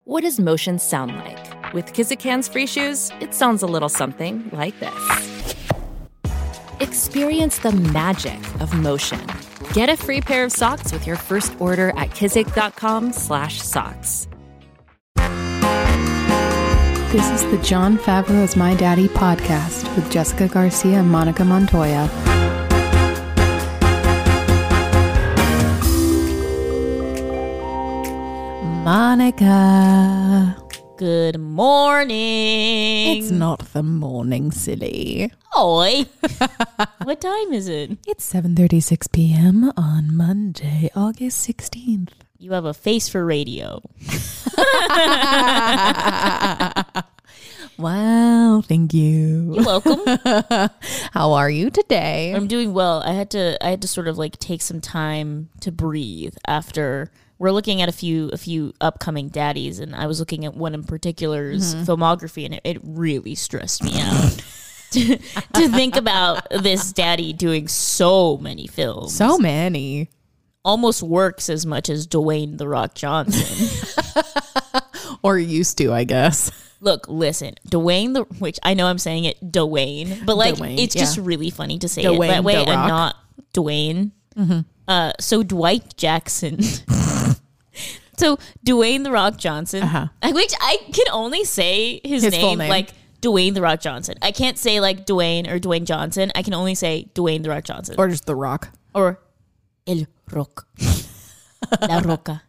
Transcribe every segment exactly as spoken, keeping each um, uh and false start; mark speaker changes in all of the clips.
Speaker 1: What does motion sound like? With Kizikans free shoes, it sounds a little something like this. Experience the magic of motion. Get a free pair of socks with your first order at kizik.com slash socks.
Speaker 2: This is the Jon Favreau's My Daddy podcast with Jessica Garcia and Monica Montoya. Monica.
Speaker 3: Good morning.
Speaker 2: It's not the morning, silly.
Speaker 3: Oi. What time is it?
Speaker 2: It's seven thirty-six p.m. on Monday, August sixteenth.
Speaker 3: You have a face for radio.
Speaker 2: Wow, thank you.
Speaker 3: You're welcome.
Speaker 2: How are you today?
Speaker 3: I'm doing well. I had to I had to sort of like take some time to breathe after we're looking at a few a few upcoming daddies, and I was looking at one in particular's mm-hmm. filmography, and it, it really stressed me out to, to think about this daddy doing so many films.
Speaker 2: So many.
Speaker 3: Almost works as much as Dwayne "The Rock" Johnson.
Speaker 2: Or used to, I guess.
Speaker 3: Look, listen, Dwayne, the which I know I'm saying it Dwayne, but like
Speaker 2: Dwayne,
Speaker 3: it's
Speaker 2: yeah.
Speaker 3: just really funny to say
Speaker 2: Dwayne
Speaker 3: it that way
Speaker 2: The
Speaker 3: and
Speaker 2: Rock.
Speaker 3: not Dwayne. Mm-hmm. Uh, so Dwight Jackson. So Dwayne "The Rock" Johnson,
Speaker 2: uh-huh.
Speaker 3: which I can only say his,
Speaker 2: his
Speaker 3: name,
Speaker 2: full name
Speaker 3: like Dwayne "The Rock" Johnson. I can't say like Dwayne or Dwayne Johnson. I can only say Dwayne "The Rock" Johnson.
Speaker 2: Or just The Rock.
Speaker 3: Or El Rock. La Roca.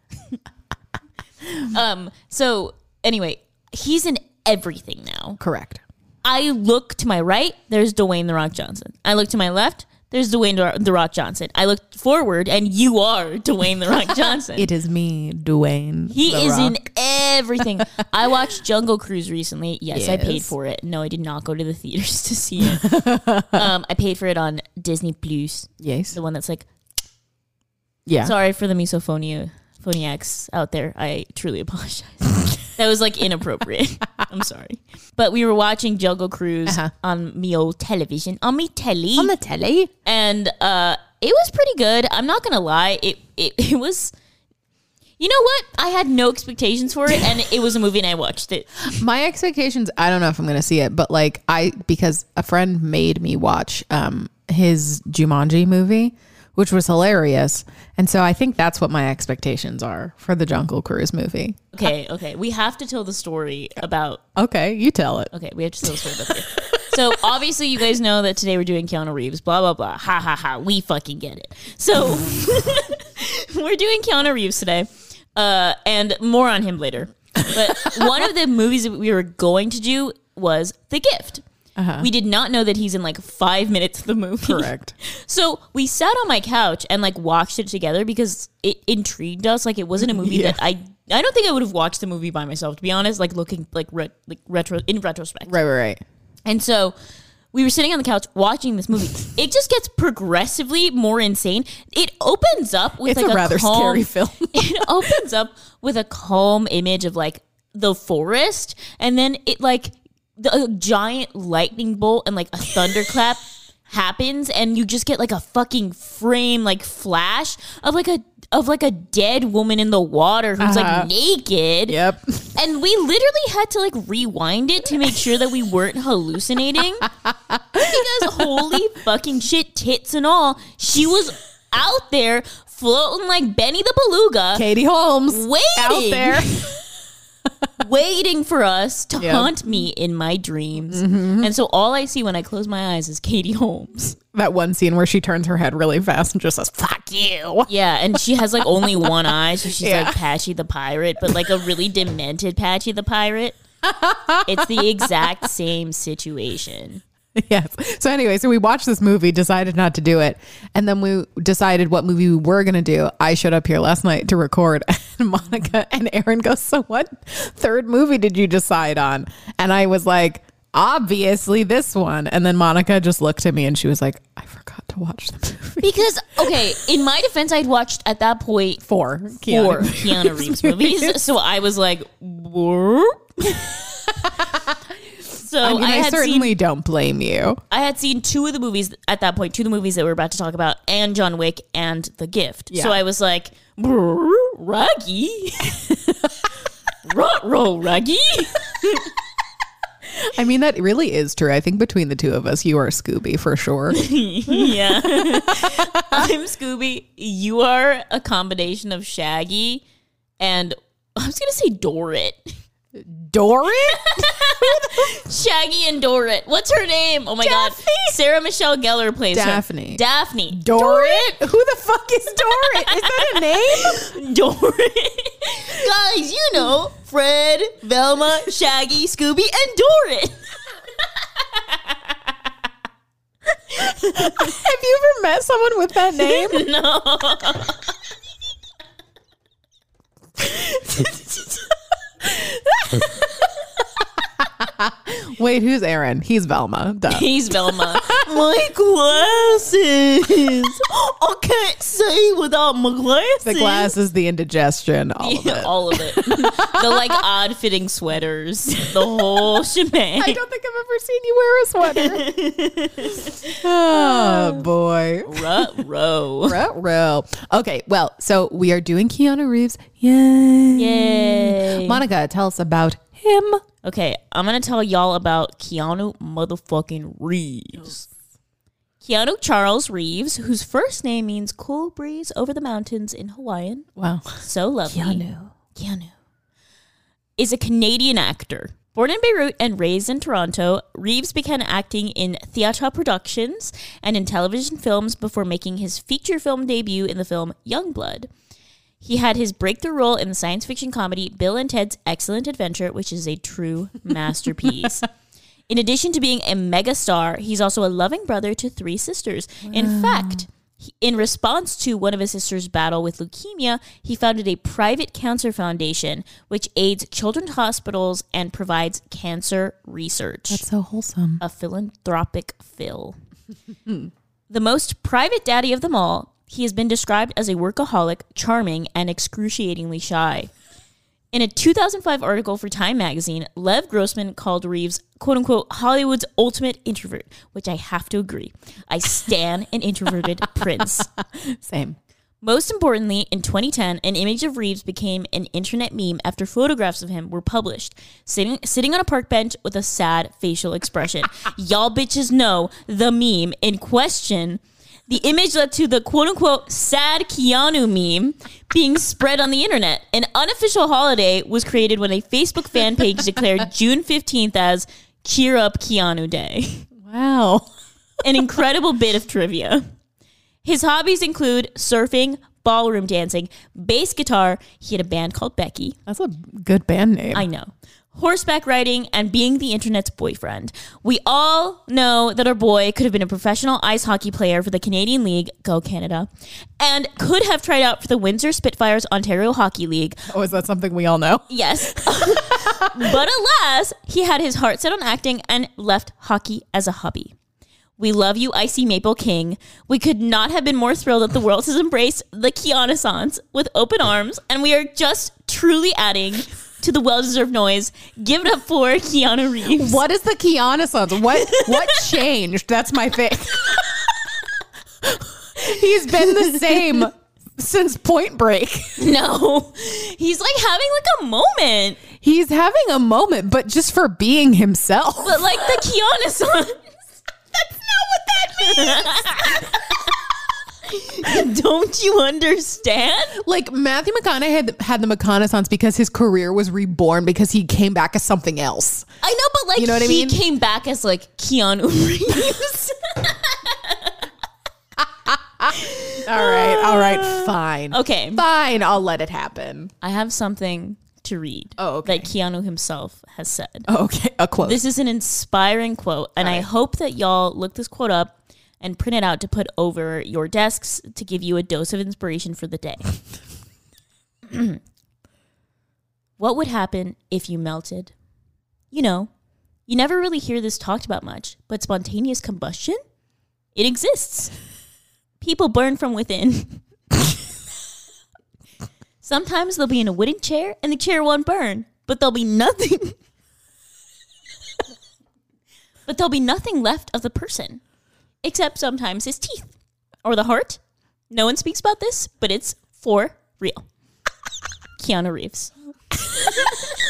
Speaker 3: um. So anyway, he's in everything now.
Speaker 2: Correct.
Speaker 3: I look to my right, there's Dwayne "The Rock" Johnson. I look to my left, there's Dwayne "The Rock" Johnson. I look forward, and you are Dwayne "The Rock" Johnson.
Speaker 2: It is me, Dwayne.
Speaker 3: He
Speaker 2: the
Speaker 3: is
Speaker 2: Rock.
Speaker 3: in everything. I watched Jungle Cruise recently. Yes,
Speaker 2: yes,
Speaker 3: I paid for it. No, I did not go to the theaters to see it. um, I paid for it on Disney Plus.
Speaker 2: Yes.
Speaker 3: The one that's like,
Speaker 2: yeah.
Speaker 3: sorry for the misophonia phoniacs out there. I truly apologize. That was like inappropriate. I'm sorry. But we were watching Jungle Cruise
Speaker 2: Uh-huh.
Speaker 3: on me old television, on me telly.
Speaker 2: On the telly?
Speaker 3: And uh, it was pretty good. I'm not going to lie. It, it it was, you know what? I had no expectations for it, and it was a movie, and I watched it.
Speaker 2: My expectations, I don't know if I'm going to see it, but like I, because a friend made me watch um, his Jumanji movie, which was hilarious. And so I think that's what my expectations are for the Jungle Cruise movie.
Speaker 3: Okay, okay. We have to tell the story about...
Speaker 2: Okay, you tell it.
Speaker 3: Okay, we have to tell the story about it. So obviously you guys know that today we're doing Keanu Reeves, blah, blah, blah. Ha, ha, ha. We fucking get it. So we're doing Keanu Reeves today, uh, and more on him later. But one of the movies that we were going to do was The Gift. Uh-huh. We did not know that he's in like five minutes of the movie.
Speaker 2: Correct.
Speaker 3: So we sat on my couch and like watched it together because it intrigued us. Like it wasn't a movie
Speaker 2: Yeah.
Speaker 3: that I I don't think I would have watched the movie by myself, to be honest, like looking like re- like retro in retrospect.
Speaker 2: Right, right, right.
Speaker 3: And so we were sitting on the couch watching this movie. It just gets progressively more insane. It opens up with
Speaker 2: It's
Speaker 3: like
Speaker 2: a
Speaker 3: a
Speaker 2: rather
Speaker 3: calm,
Speaker 2: scary film.
Speaker 3: It opens up with a calm image of like the forest, and then it like the a giant lightning bolt and like a thunderclap happens, and you just get like a fucking frame like flash of like a of like a dead woman in the water who's
Speaker 2: Uh-huh.
Speaker 3: like naked.
Speaker 2: Yep.
Speaker 3: And we literally had to like rewind it to make sure that we weren't hallucinating. Because holy fucking shit, tits and all, she was out there floating like Benny the Beluga,
Speaker 2: Katie Holmes.
Speaker 3: waiting
Speaker 2: Out there.
Speaker 3: waiting for us to
Speaker 2: Yep.
Speaker 3: haunt me in my dreams.
Speaker 2: Mm-hmm.
Speaker 3: And so all I see when I close my eyes is Katie Holmes.
Speaker 2: That one scene where she turns her head really fast and just says, fuck you.
Speaker 3: Yeah, and she has like only one eye, so she's
Speaker 2: Yeah.
Speaker 3: like Patchy the Pirate, but like a really demented Patchy the Pirate. It's the exact same situation.
Speaker 2: Yes. So anyway, so we watched this movie, decided not to do it. And then we decided what movie we were going to do. I showed up here last night to record, and Monica and Aaron goes, so what third movie did you decide on? And I was like, obviously this one. And then Monica just looked at me and she was like, I forgot to watch the movie.
Speaker 3: Because, okay, in my defense, I'd watched at that point
Speaker 2: Four.
Speaker 3: four
Speaker 2: Keanu,
Speaker 3: Keanu Reeves movies. So I was like, "Whoop." So
Speaker 2: I mean,
Speaker 3: I,
Speaker 2: I,
Speaker 3: had
Speaker 2: certainly
Speaker 3: seen,
Speaker 2: don't blame you.
Speaker 3: I had seen two of the movies at that point, two of the movies that we're about to talk about, and John Wick and The Gift.
Speaker 2: Yeah.
Speaker 3: So I was like, "Brrr, Ruggy." Ruh-roh, Raggy.
Speaker 2: I mean, that really is true. I think between the two of us, you are Scooby for sure.
Speaker 3: Yeah. I'm Scooby. You are a combination of Shaggy and I was going to say Dorrit.
Speaker 2: Dorrit?
Speaker 3: Shaggy and Dorrit. What's her name? Oh my
Speaker 2: Daphne?
Speaker 3: God. Sarah Michelle Gellar plays
Speaker 2: Daphne.
Speaker 3: her. Daphne.
Speaker 2: Dorrit? Who the fuck is Dorrit? Is that a name?
Speaker 3: Dorrit. Guys, you know, Fred, Velma, Shaggy, Scooby, and Dorrit.
Speaker 2: Have you ever met someone with that name?
Speaker 3: No.
Speaker 2: Wait, who's Aaron? He's Velma. Duh.
Speaker 3: He's Velma. My glasses. I can't see without my glasses.
Speaker 2: The glasses, the indigestion, all of
Speaker 3: Yeah,
Speaker 2: it.
Speaker 3: all of it. The like odd fitting sweaters. The whole shebang.
Speaker 2: I don't think I've ever seen you wear a sweater. Oh, boy.
Speaker 3: Ruh-roh.
Speaker 2: Ruh-roh. Okay, well, so we are doing Keanu Reeves. Yay.
Speaker 3: Yay.
Speaker 2: Monica, tell us about him.
Speaker 3: Okay, I'm going to tell y'all about Keanu motherfucking Reeves. Keanu Charles Reeves, whose first name means cool breeze over the mountains in Hawaiian.
Speaker 2: Wow.
Speaker 3: So lovely.
Speaker 2: Keanu.
Speaker 3: Keanu. Is a Canadian actor. Born in Beirut and raised in Toronto, Reeves began acting in theatre productions and in television films before making his feature film debut in the film Youngblood. He had his breakthrough role in the science fiction comedy Bill and Ted's Excellent Adventure, which is a true masterpiece. In addition to being a megastar, he's also a loving brother to three sisters. Wow. In fact, he, in response to one of his sisters' battle with leukemia, he founded a private cancer foundation which aids children's hospitals and provides cancer research.
Speaker 2: That's so wholesome.
Speaker 3: A philanthropic Phil. The most private daddy of them all, he has been described as a workaholic, charming, and excruciatingly shy. In a two thousand five article for Time magazine, Lev Grossman called Reeves, quote-unquote, Hollywood's ultimate introvert, which I have to agree. I stan an introverted prince.
Speaker 2: Same.
Speaker 3: Most importantly, in twenty ten, an image of Reeves became an internet meme after photographs of him were published, sitting sitting on a park bench with a sad facial expression. Y'all bitches know the meme in question. The image led to the quote-unquote sad Keanu meme being spread on the internet. An unofficial holiday was created when a Facebook fan page declared June fifteenth as Cheer Up Keanu Day.
Speaker 2: Wow.
Speaker 3: An incredible bit of trivia. His hobbies include surfing, ballroom dancing, bass guitar. He had a band called Becky.
Speaker 2: That's a good band name.
Speaker 3: I know. Horseback riding, and being the internet's boyfriend. We all know that our boy could have been a professional ice hockey player for the Canadian League, go Canada, and could have tried out for the Windsor Spitfires Ontario Hockey League.
Speaker 2: Oh, is that something we all know?
Speaker 3: Yes. But alas, he had his heart set on acting and left hockey as a hobby. We love you, Icy Maple King. We could not have been more thrilled that the world has embraced the Keanu-sance with open arms, and we are just truly adding to the well-deserved noise. Give it up for Keanu Reeves.
Speaker 2: What is the Keanu-sance? What what changed? That's my thing. He's been the same since Point Break.
Speaker 3: No, he's like having like a moment.
Speaker 2: He's having a moment, but just for being himself.
Speaker 3: But like the Keanu-sance.
Speaker 2: That's not what that means.
Speaker 3: Don't you understand?
Speaker 2: Like Matthew McConaughey had, had the McConaughey because his career was reborn because he came back as something else.
Speaker 3: I know, but like
Speaker 2: you know what
Speaker 3: he
Speaker 2: I mean?
Speaker 3: came back as like Keanu Reeves.
Speaker 2: all right, all right, fine.
Speaker 3: Okay.
Speaker 2: Fine, I'll let it happen.
Speaker 3: I have something to read.
Speaker 2: Oh, okay.
Speaker 3: That Keanu himself has said.
Speaker 2: Oh, okay, a quote.
Speaker 3: This is an inspiring quote, and
Speaker 2: All
Speaker 3: I
Speaker 2: right.
Speaker 3: hope that y'all look this quote up and print it out to put over your desks to give you a dose of inspiration for the day. What would happen if you melted? You know, you never really hear this talked about much, but spontaneous combustion? It exists. People burn from within. Sometimes they'll be in a wooden chair and the chair won't burn, but there'll be nothing. But there'll be nothing left of the person, except sometimes his teeth or the heart. No one speaks about this, but it's for real. Keanu Reeves.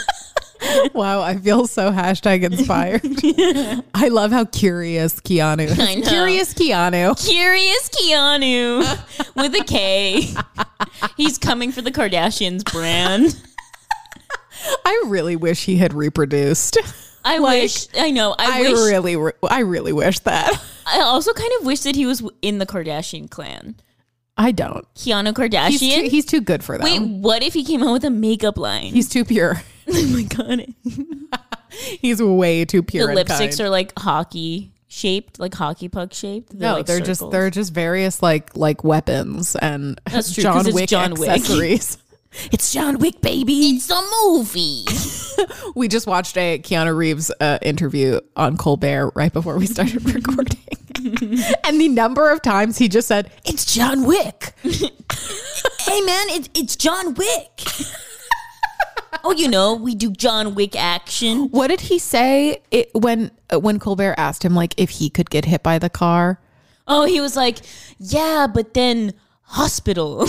Speaker 2: Wow, I feel so hashtag inspired. I love how curious Keanu is.
Speaker 3: I know.
Speaker 2: Curious Keanu.
Speaker 3: Curious Keanu with a K. He's coming for the Kardashians brand.
Speaker 2: I really wish he had reproduced.
Speaker 3: I
Speaker 2: Like,
Speaker 3: wish. I know. I,
Speaker 2: I,
Speaker 3: wish.
Speaker 2: really, re- I really wish that.
Speaker 3: I also kind of wish that he was in the Kardashian clan.
Speaker 2: I don't.
Speaker 3: Keanu Kardashian.
Speaker 2: He's too, he's too good for them.
Speaker 3: Wait, what if he came out with a makeup line?
Speaker 2: He's too pure.
Speaker 3: oh my god.
Speaker 2: He's way too
Speaker 3: The
Speaker 2: pure. and
Speaker 3: lipsticks
Speaker 2: kind.
Speaker 3: are like hockey shaped, like hockey puck shaped. They're
Speaker 2: No,
Speaker 3: like
Speaker 2: they're just
Speaker 3: circles.
Speaker 2: they're just various like like weapons and
Speaker 3: That's true, 'cause
Speaker 2: John
Speaker 3: it's
Speaker 2: Wick
Speaker 3: John Wick.
Speaker 2: accessories. It's John Wick, baby.
Speaker 3: It's a movie.
Speaker 2: We just watched a Keanu Reeves uh, interview on Colbert right before we started recording. And the number of times he just said, "It's John Wick."
Speaker 3: Hey man, it's it's John Wick. Oh, you know, we do John Wick action.
Speaker 2: What did he say it, when uh, when Colbert asked him like if he could get hit by the car?
Speaker 3: Oh, he was like, yeah, but then hospital.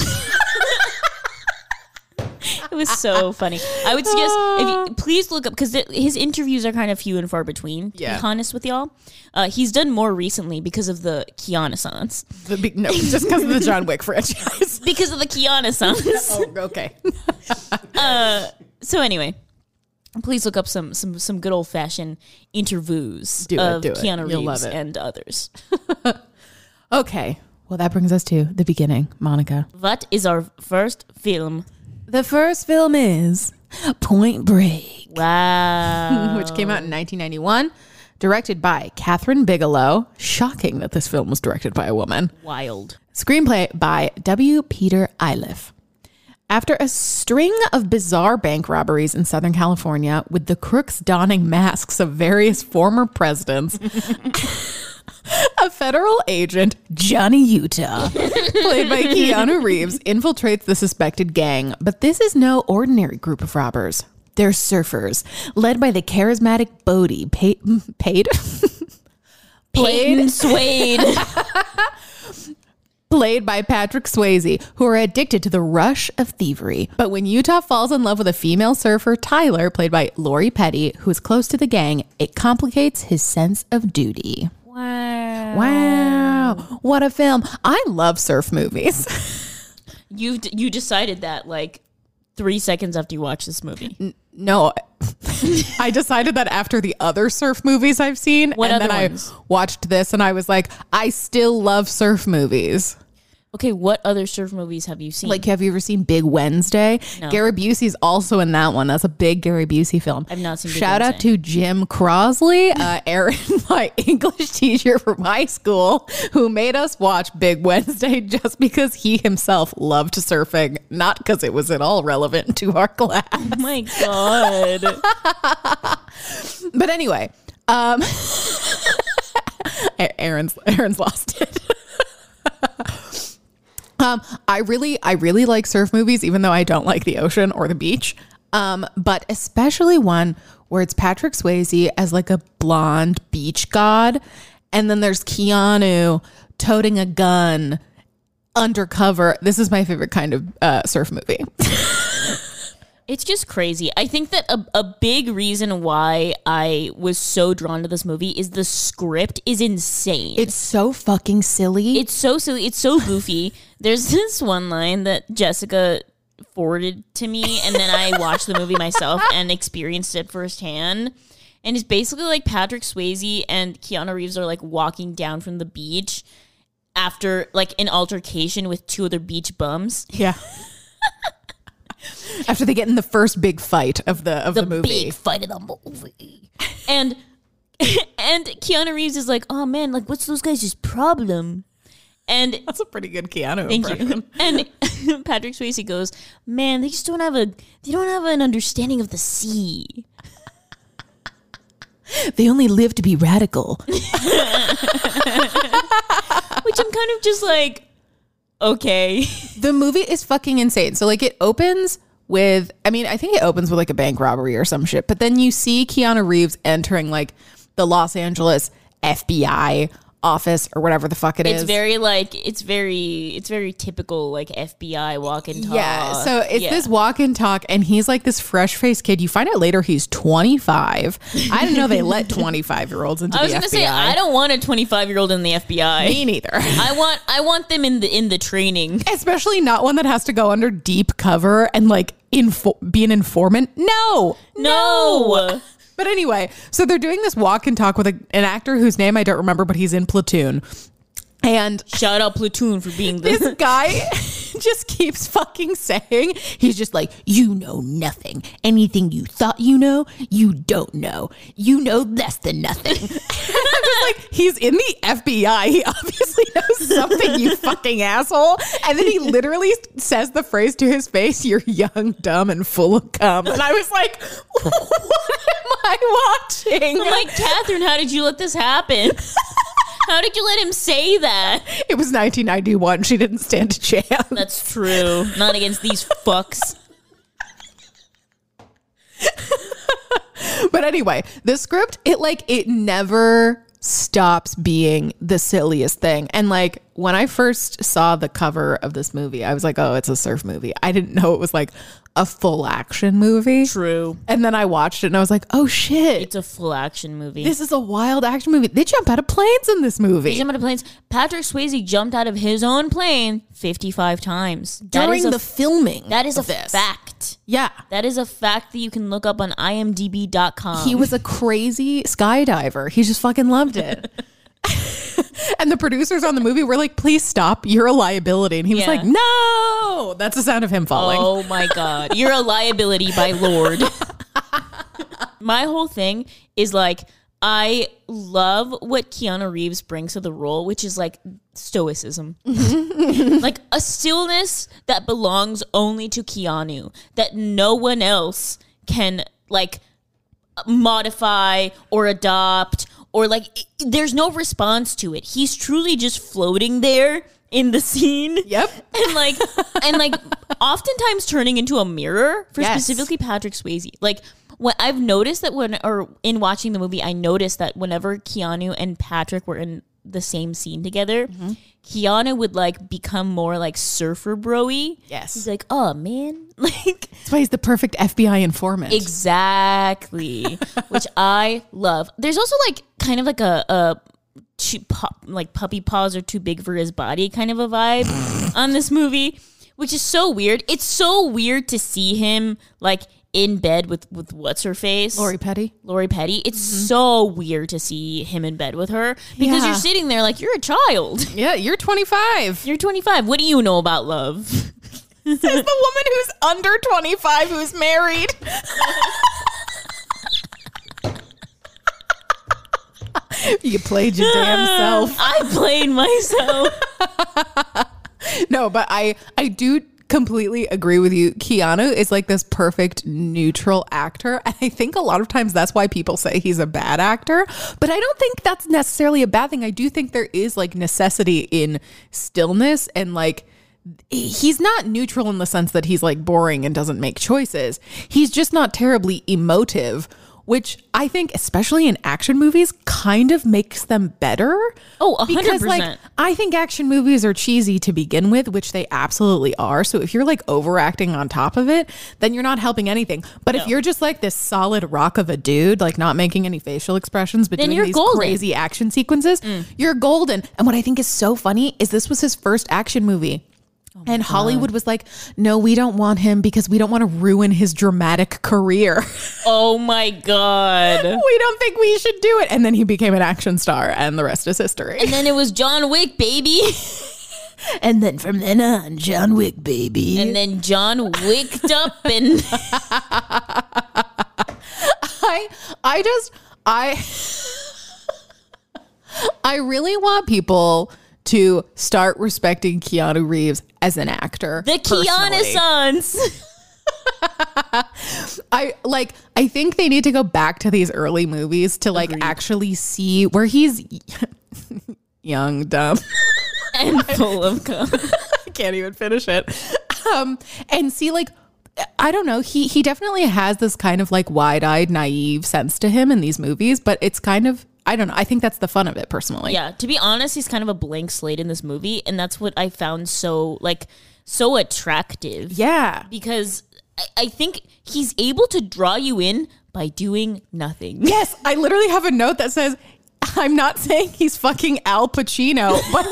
Speaker 3: It was so funny. I would suggest, if you, please look up, because his interviews are kind of few and far between, to
Speaker 2: Yeah.
Speaker 3: be honest with y'all. Uh, he's done more recently because of the Keanu-sance.
Speaker 2: The big, no, just because of the John Wick franchise.
Speaker 3: Because of the Keanu-sance.
Speaker 2: Oh, okay.
Speaker 3: So anyway, please look up some some some good old-fashioned interviews
Speaker 2: Do it,
Speaker 3: of
Speaker 2: do it.
Speaker 3: Keanu
Speaker 2: You'll
Speaker 3: Reeves
Speaker 2: love it.
Speaker 3: and others.
Speaker 2: Okay. Well, that brings us to the beginning, Monica.
Speaker 3: What is our first film?
Speaker 2: The first film is Point Break,
Speaker 3: Wow.
Speaker 2: which came out in nineteen ninety-one, directed by Catherine Bigelow. Shocking that this film was directed by a woman.
Speaker 3: Wild.
Speaker 2: Screenplay by W. Peter Iliff. After a string of bizarre bank robberies in Southern California, with the crooks donning masks of various former presidents, a federal agent, Johnny Utah, played by Keanu Reeves, infiltrates the suspected gang. But this is no ordinary group of robbers. They're surfers, led by the charismatic Bodie, paid, paid?
Speaker 3: Peyton Swade.
Speaker 2: played by Patrick Swayze, who are addicted to the rush of thievery. But when Utah falls in love with a female surfer, Tyler, played by Lori Petty, who is close to the gang, it complicates his sense of duty.
Speaker 3: Wow.
Speaker 2: Wow. What a film. I love surf movies.
Speaker 3: You you decided that like three seconds after you watched this movie.
Speaker 2: No, I decided that after the other surf movies I've seen.
Speaker 3: What
Speaker 2: and
Speaker 3: other
Speaker 2: then
Speaker 3: ones?
Speaker 2: I watched this and I was like, I still love surf movies.
Speaker 3: Okay, what other surf movies have you seen?
Speaker 2: Like, have you ever seen Big Wednesday?
Speaker 3: No.
Speaker 2: Gary Busey's also in that one. That's a big Gary Busey film.
Speaker 3: I've not seen Big
Speaker 2: Shout out
Speaker 3: Wednesday.
Speaker 2: to Jim Crosley, uh, Aaron, my English teacher from high school, who made us watch Big Wednesday just because he himself loved surfing, not because it was at all relevant to our class.
Speaker 3: Oh my god.
Speaker 2: But anyway, um, Aaron's Aaron's lost it. Um, I really, I really like surf movies, even though I don't like the ocean or the beach. Um, but especially one where it's Patrick Swayze as like a blonde beach god, and then there's Keanu toting a gun undercover. This is my favorite kind of uh, surf movie.
Speaker 3: It's just crazy. I think that a, a big reason why I was so drawn to this movie is the script is insane.
Speaker 2: It's so fucking silly.
Speaker 3: It's so silly. It's so goofy. There's this one line that Jessica forwarded to me, and then I watched the movie myself and experienced it firsthand. And it's basically like Patrick Swayze and Keanu Reeves are like walking down from the beach after like an altercation with two other beach bums.
Speaker 2: Yeah. After they get in the first big fight of the of the,
Speaker 3: The
Speaker 2: movie.
Speaker 3: big fight of the movie. And and Keanu Reeves is like, oh man, like what's those guys' problem? And
Speaker 2: That's a pretty good Keanu
Speaker 3: Thank
Speaker 2: impression.
Speaker 3: you. And Patrick Swayze goes, man, they just don't have a they don't have an understanding of the sea.
Speaker 2: They only live to be radical.
Speaker 3: Which I'm kind of just like, okay.
Speaker 2: The movie is fucking insane. So like it opens with, I mean, I think it opens with like a bank robbery or some shit, but then you see Keanu Reeves entering like the Los Angeles F B I office or whatever the fuck it
Speaker 3: It's
Speaker 2: is.
Speaker 3: very like it's very it's very typical like F B I walk and talk.
Speaker 2: Yeah, so it's
Speaker 3: Yeah.
Speaker 2: this walk and talk, and he's like this fresh faced kid. You find out later he's twenty-five. I didn't know they let twenty-five year olds into
Speaker 3: I was
Speaker 2: the
Speaker 3: gonna
Speaker 2: F B I.
Speaker 3: say I don't want a twenty-five year old in the F B I.
Speaker 2: Me neither.
Speaker 3: I want I want them in the in the training.
Speaker 2: Especially not one that has to go under deep cover and like info- be an informant. No,
Speaker 3: No.
Speaker 2: But anyway, so they're doing this walk and talk with a, an actor whose name I don't remember, but he's in Platoon. And
Speaker 3: Shout out Platoon for being the
Speaker 2: this guy just keeps fucking saying, he's just like, you know nothing. Anything you thought you know, you don't know. You know less than nothing. I'm just like, he's in the F B I. He obviously knows something, you fucking asshole. And then he literally says the phrase to his face, you're young, dumb, and full of cum. And I was like, what am I watching?
Speaker 3: I'm like, Catherine, how did you let this happen? How did you let him say that?
Speaker 2: It was nineteen ninety-one. She didn't stand a chance.
Speaker 3: That's true. Not against these fucks.
Speaker 2: But anyway, the script, it like, it never stops being the silliest thing. And like, when I first saw the cover of this movie, I was like, oh, it's a surf movie. I didn't know it was like a full action movie.
Speaker 3: True.
Speaker 2: And then I watched it and I was like, oh shit.
Speaker 3: It's a full action movie.
Speaker 2: This is a wild action movie. They jump out of planes in this movie.
Speaker 3: They jump out of planes. Patrick Swayze jumped out of his own plane fifty-five times. That
Speaker 2: During
Speaker 3: is a
Speaker 2: the filming.
Speaker 3: That is a
Speaker 2: of this.
Speaker 3: fact.
Speaker 2: Yeah.
Speaker 3: That is a fact that you can look up on I M D B dot com.
Speaker 2: He was a crazy skydiver. He just fucking loved it. And the producers on the movie were like, please stop. You're a liability. And he was
Speaker 3: Yeah.
Speaker 2: like, no. That's the sound of him falling.
Speaker 3: Oh my God. You're a liability by Lord. My whole thing is like, I love what Keanu Reeves brings to the role, which is like stoicism. Like a stillness that belongs only to Keanu, that no one else can like modify or adopt, or like it, there's no response to it. He's truly just floating there in the scene.
Speaker 2: Yep.
Speaker 3: And like and like oftentimes turning into a mirror for
Speaker 2: Yes.
Speaker 3: specifically Patrick Swayze. Like what I've noticed that when or in watching the movie, I noticed that whenever Keanu and Patrick were in the same scene together, mm-hmm. Keanu would like become more like surfer bro-y.
Speaker 2: Yes.
Speaker 3: He's like, oh man. Like
Speaker 2: That's why he's the perfect F B I informant.
Speaker 3: exactly. Which I love. There's also like kind of like a, a too, pu- like puppy paws are too big for his body kind of a vibe on this movie, which is so weird. It's so weird to see him like in bed with, with what's her face?
Speaker 2: Lori Petty.
Speaker 3: Lori Petty. It's so weird to see him in bed with her because
Speaker 2: Yeah.
Speaker 3: you're sitting there like you're a child.
Speaker 2: Yeah, you're twenty-five.
Speaker 3: You're twenty-five. What do you know about love?
Speaker 2: Says the woman who's under twenty-five who's married. You played your damn self.
Speaker 3: I played myself.
Speaker 2: No, but I I do completely agree with you. Keanu is like this perfect neutral actor. And I think a lot of times that's why people say he's a bad actor. But I don't think that's necessarily a bad thing. I do think there is like necessity in stillness, and like he's not neutral in the sense that he's like boring and doesn't make choices. He's just not terribly emotive, which I think, especially in action movies, kind of makes them better.
Speaker 3: Oh, one hundred percent.
Speaker 2: Because, like, I think action movies are cheesy to begin with, which they absolutely are. So if you're, like, overacting on top of it, then you're not helping anything. But
Speaker 3: No.
Speaker 2: if you're just, like, this solid rock of a dude, like, not making any facial expressions, but
Speaker 3: Then
Speaker 2: doing
Speaker 3: you're
Speaker 2: these
Speaker 3: golden.
Speaker 2: crazy action sequences, you're golden. And what I think is so funny is this was his first action movie. And Hollywood was like, no, we don't want him because we don't want to ruin his dramatic career.
Speaker 3: Oh my God.
Speaker 2: We don't think we should do it. And then he became an action star, and the rest is history.
Speaker 3: And then it was John Wick, baby.
Speaker 2: And then from then on, John Wick, baby.
Speaker 3: And then John wicked up and
Speaker 2: I, I just, I, I really want people to start respecting Keanu Reeves as an actor.
Speaker 3: the Keanu sons.
Speaker 2: I like I think they need to go back to these early movies to like
Speaker 3: Agreed.
Speaker 2: actually see where he's young, dumb.
Speaker 3: And full of cum.
Speaker 2: I can't even finish it. Um, and see, like, I don't know. He he definitely has this kind of like wide-eyed, naive sense to him in these movies, but it's kind of I don't know. I think that's the fun of it personally.
Speaker 3: Yeah. To be honest, he's kind of a blank slate in this movie. And that's what I found so like so attractive.
Speaker 2: Yeah.
Speaker 3: Because I, I think he's able to draw you in by doing nothing.
Speaker 2: Yes. I literally have a note that says, I'm not saying he's fucking Al Pacino, but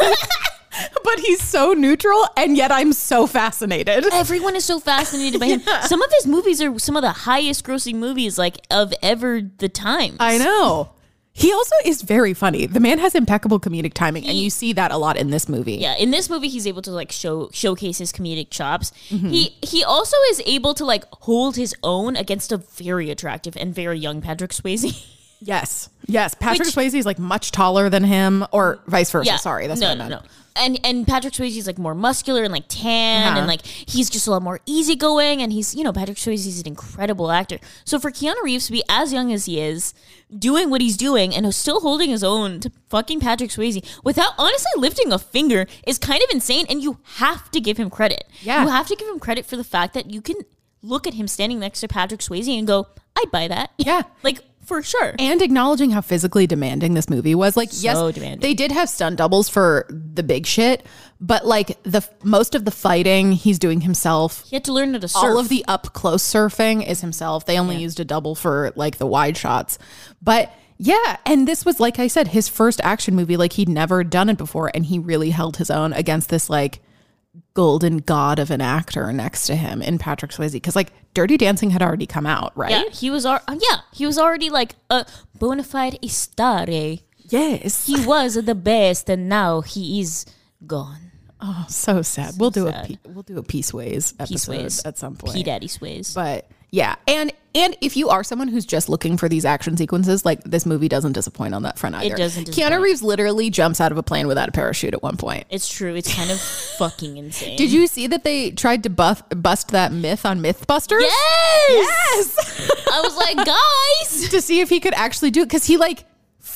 Speaker 2: but he's so neutral, and yet I'm so fascinated.
Speaker 3: Everyone is so fascinated by him. Yeah. Some of his movies are some of the highest grossing movies like of ever the times.
Speaker 2: I know. He also is very funny. The man has impeccable comedic timing,
Speaker 3: he,
Speaker 2: and you see that a lot in this movie.
Speaker 3: Yeah, in this movie, he's able to like show showcase his comedic chops. Mm-hmm. He he also is able to like hold his own against a very attractive and very young Patrick Swayze.
Speaker 2: Yes. Yes. Patrick
Speaker 3: Which,
Speaker 2: Swayze is like much taller than him, or vice versa.
Speaker 3: Yeah,
Speaker 2: Sorry. That's
Speaker 3: no,
Speaker 2: what I
Speaker 3: no,
Speaker 2: meant.
Speaker 3: no. And and Patrick Swayze is like more muscular and like tan uh-huh. and like he's just a lot more easygoing, and he's, you know, Patrick Swayze is an incredible actor. So for Keanu Reeves to be as young as he is, doing what he's doing and still holding his own to fucking Patrick Swayze without honestly lifting a finger is kind of insane, and you have to give him credit.
Speaker 2: Yeah.
Speaker 3: You have to give him credit for the fact that you can look at him standing next to Patrick Swayze and go, I'd buy that.
Speaker 2: Yeah.
Speaker 3: Like, for sure.
Speaker 2: And acknowledging how physically demanding this movie was. Like,
Speaker 3: so
Speaker 2: yes,
Speaker 3: demanding.
Speaker 2: They did have stunt doubles for the big shit, but like the most of the fighting he's doing himself.
Speaker 3: He had to learn how to surf.
Speaker 2: All of the up close surfing is himself. They only
Speaker 3: yeah.
Speaker 2: used a double for like the wide shots. But yeah, and this was, like I said, his first action movie. Like, he'd never done it before, and he really held his own against this like golden god of an actor next to him in Patrick Swayze, because like Dirty Dancing had already come out, right?
Speaker 3: Yeah, he was. Ar- yeah, he was already like a bona fide stare.
Speaker 2: Yes,
Speaker 3: he was the best, and now he is gone.
Speaker 2: Oh, so sad. So we'll do
Speaker 3: sad.
Speaker 2: a P- we'll do a Peace Ways episode
Speaker 3: Peace
Speaker 2: at some point.
Speaker 3: P Daddy Sways.
Speaker 2: But yeah, and and if you are someone who's just looking for these action sequences, like this movie doesn't disappoint on that front either.
Speaker 3: It doesn't disappoint.
Speaker 2: Keanu Reeves literally jumps out of a plane without a parachute at one point.
Speaker 3: It's true. It's kind of fucking insane.
Speaker 2: Did you see that they tried to buff, bust that myth on Mythbusters?
Speaker 3: Yes.
Speaker 2: Yes.
Speaker 3: I was like, guys,
Speaker 2: to see if he could actually do it, because he like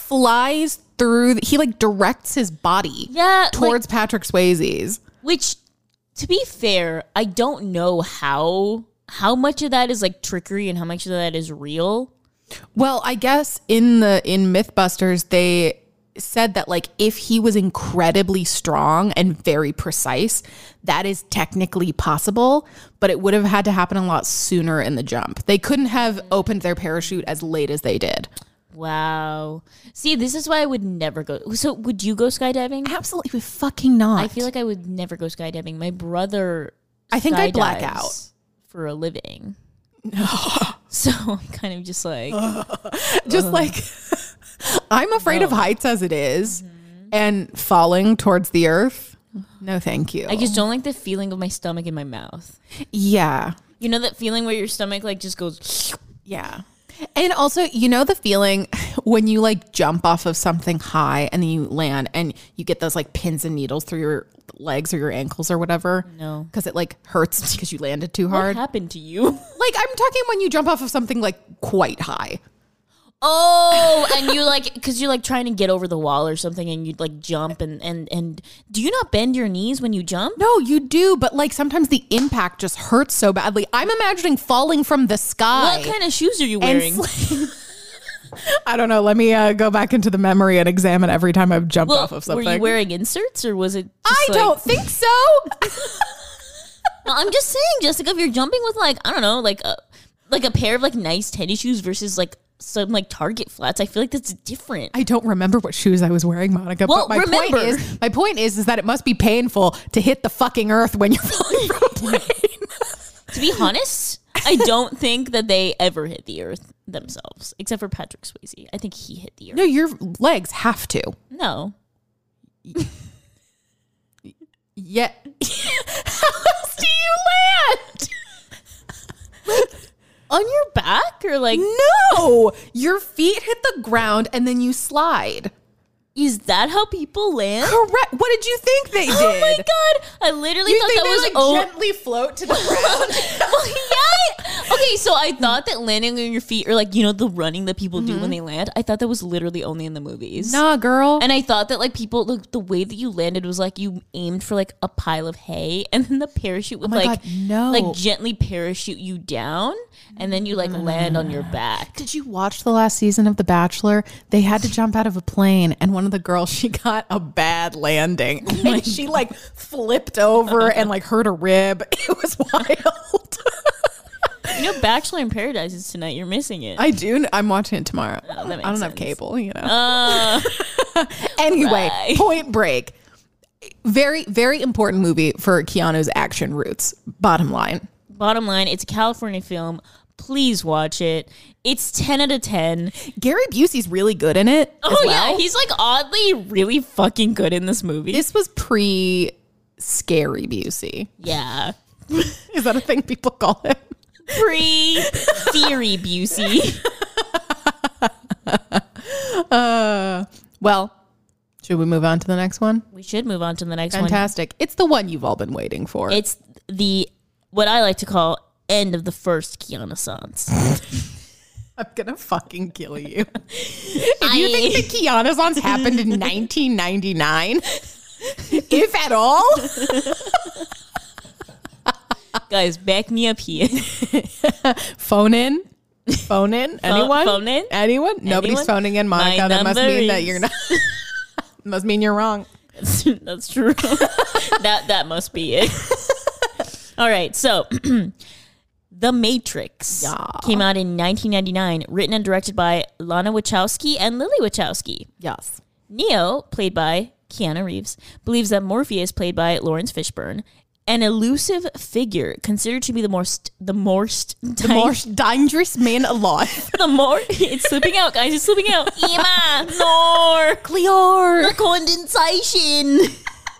Speaker 2: flies through. The, he like directs his body
Speaker 3: yeah,
Speaker 2: towards
Speaker 3: like,
Speaker 2: Patrick Swayze's.
Speaker 3: Which, to be fair, I don't know how how much of that is like trickery and how much of that is real.
Speaker 2: Well, I guess in the in Mythbusters they said that like if he was incredibly strong and very precise, that is technically possible, but it would have had to happen a lot sooner in the jump. They couldn't have opened their parachute as late as they did.
Speaker 3: Wow. See, this is why I would never go. So would you go skydiving?
Speaker 2: Absolutely fucking not.
Speaker 3: I feel like I would never go skydiving. My brother
Speaker 2: I think I'd black out
Speaker 3: for a living. So I'm kind of just like
Speaker 2: just uh. like I'm afraid no. of heights as it is, mm-hmm. and falling towards the earth. No, thank you.
Speaker 3: I just don't like the feeling of my stomach in my mouth.
Speaker 2: Yeah.
Speaker 3: You know that feeling where your stomach like just goes
Speaker 2: yeah. And also, you know the feeling when you like jump off of something high and then you land and you get those like pins and needles through your legs or your ankles or whatever?
Speaker 3: No.
Speaker 2: Because it like hurts because you landed too hard.
Speaker 3: What happened to you?
Speaker 2: Like, I'm talking when you jump off of something like quite high.
Speaker 3: Oh, and you like, because you're like trying to get over the wall or something and you like jump and, and, and do you not bend your knees when you jump?
Speaker 2: No, you do. But like sometimes the impact just hurts so badly. I'm imagining falling from the sky.
Speaker 3: What kind of shoes are you wearing?
Speaker 2: Sl- I don't know. Let me uh, go back into the memory and examine every time I've jumped
Speaker 3: well,
Speaker 2: off of something.
Speaker 3: Were you wearing inserts or was it?
Speaker 2: I
Speaker 3: like-
Speaker 2: don't think so.
Speaker 3: No, I'm just saying, Jessica, if you're jumping with like, I don't know, like a, like a pair of like nice tennis shoes versus like some like Target flats, I feel like that's different.
Speaker 2: I don't remember what shoes I was wearing, Monica.
Speaker 3: Well,
Speaker 2: but my
Speaker 3: remember.
Speaker 2: point is, my point is, is that it must be painful to hit the fucking earth when you're falling from a plane.
Speaker 3: To be honest, I don't think that they ever hit the earth themselves, except for Patrick Swayze. I think he hit the earth.
Speaker 2: No, your legs have to.
Speaker 3: No.
Speaker 2: Yeah. How else do you land?
Speaker 3: On your back or like
Speaker 2: no, your feet hit the ground and then you slide.
Speaker 3: Is that how people land?
Speaker 2: Correct. What did you think they did?
Speaker 3: Oh my god! I literally
Speaker 2: you
Speaker 3: thought
Speaker 2: think
Speaker 3: that
Speaker 2: they
Speaker 3: was
Speaker 2: like
Speaker 3: oh-
Speaker 2: gently float to the ground.
Speaker 3: Well, yeah. Okay, so I thought that landing on your feet, or like, you know, the running that people do when they land, I thought that was literally only in the movies.
Speaker 2: Nah, girl.
Speaker 3: And I thought that like people, like, the way that you landed was like you aimed for like a pile of hay, and then the parachute would
Speaker 2: Oh my
Speaker 3: like
Speaker 2: God, no.
Speaker 3: like gently parachute you down, and then you like land on your back.
Speaker 2: Did you watch the last season of The Bachelor? They had to jump out of a plane, and one of the girls, she got a bad landing. And she like flipped over and like hurt a rib. It was wild.
Speaker 3: You know, Bachelor in Paradise is tonight. You're missing it.
Speaker 2: I do. I'm watching it tomorrow.
Speaker 3: Oh, that makes
Speaker 2: I don't have
Speaker 3: sense.
Speaker 2: cable, you know.
Speaker 3: Uh,
Speaker 2: Anyway,
Speaker 3: right.
Speaker 2: Point Break. Very, very important movie for Keanu's action roots. Bottom line.
Speaker 3: Bottom line, it's a California film. Please watch it. It's ten out of ten.
Speaker 2: Gary Busey's really good in it.
Speaker 3: Oh,
Speaker 2: as well.
Speaker 3: yeah. He's like oddly really fucking good in this movie.
Speaker 2: This was pre Scary Busey.
Speaker 3: yeah.
Speaker 2: Is that a thing people call him?
Speaker 3: Pre Theory Busey.
Speaker 2: Uh, well, should we move on to the next one?
Speaker 3: We should move on to the next one.
Speaker 2: Fantastic. It's the one you've all been waiting for.
Speaker 3: It's the, what I like to call, end of the first Keanu-sance.
Speaker 2: I'm gonna fucking kill you. If
Speaker 3: I-
Speaker 2: you think the Keanu-sance happened in nineteen ninety-nine, if at all,
Speaker 3: Guys, back me up here.
Speaker 2: phone in. Phone in. Anyone?
Speaker 3: phone in?
Speaker 2: Anyone? Nobody's
Speaker 3: Anyone?
Speaker 2: phoning in, Monica.
Speaker 3: My
Speaker 2: That must
Speaker 3: number
Speaker 2: mean that
Speaker 3: is-
Speaker 2: you're not. Must mean you're wrong.
Speaker 3: That's true. that that must be it. All right, so The Matrix
Speaker 2: Yeah.
Speaker 3: came out in nineteen ninety-nine, written and directed by Lana Wachowski and Lily Wachowski.
Speaker 2: Yes.
Speaker 3: Neo, played by Keanu Reeves, believes that Morpheus, played by Lawrence Fishburne, an elusive figure considered to be the most the most
Speaker 2: The most dangerous man alive.
Speaker 3: the more it's slipping out, guys. It's slipping out. Emma, no,
Speaker 2: Clear.
Speaker 3: the condensation.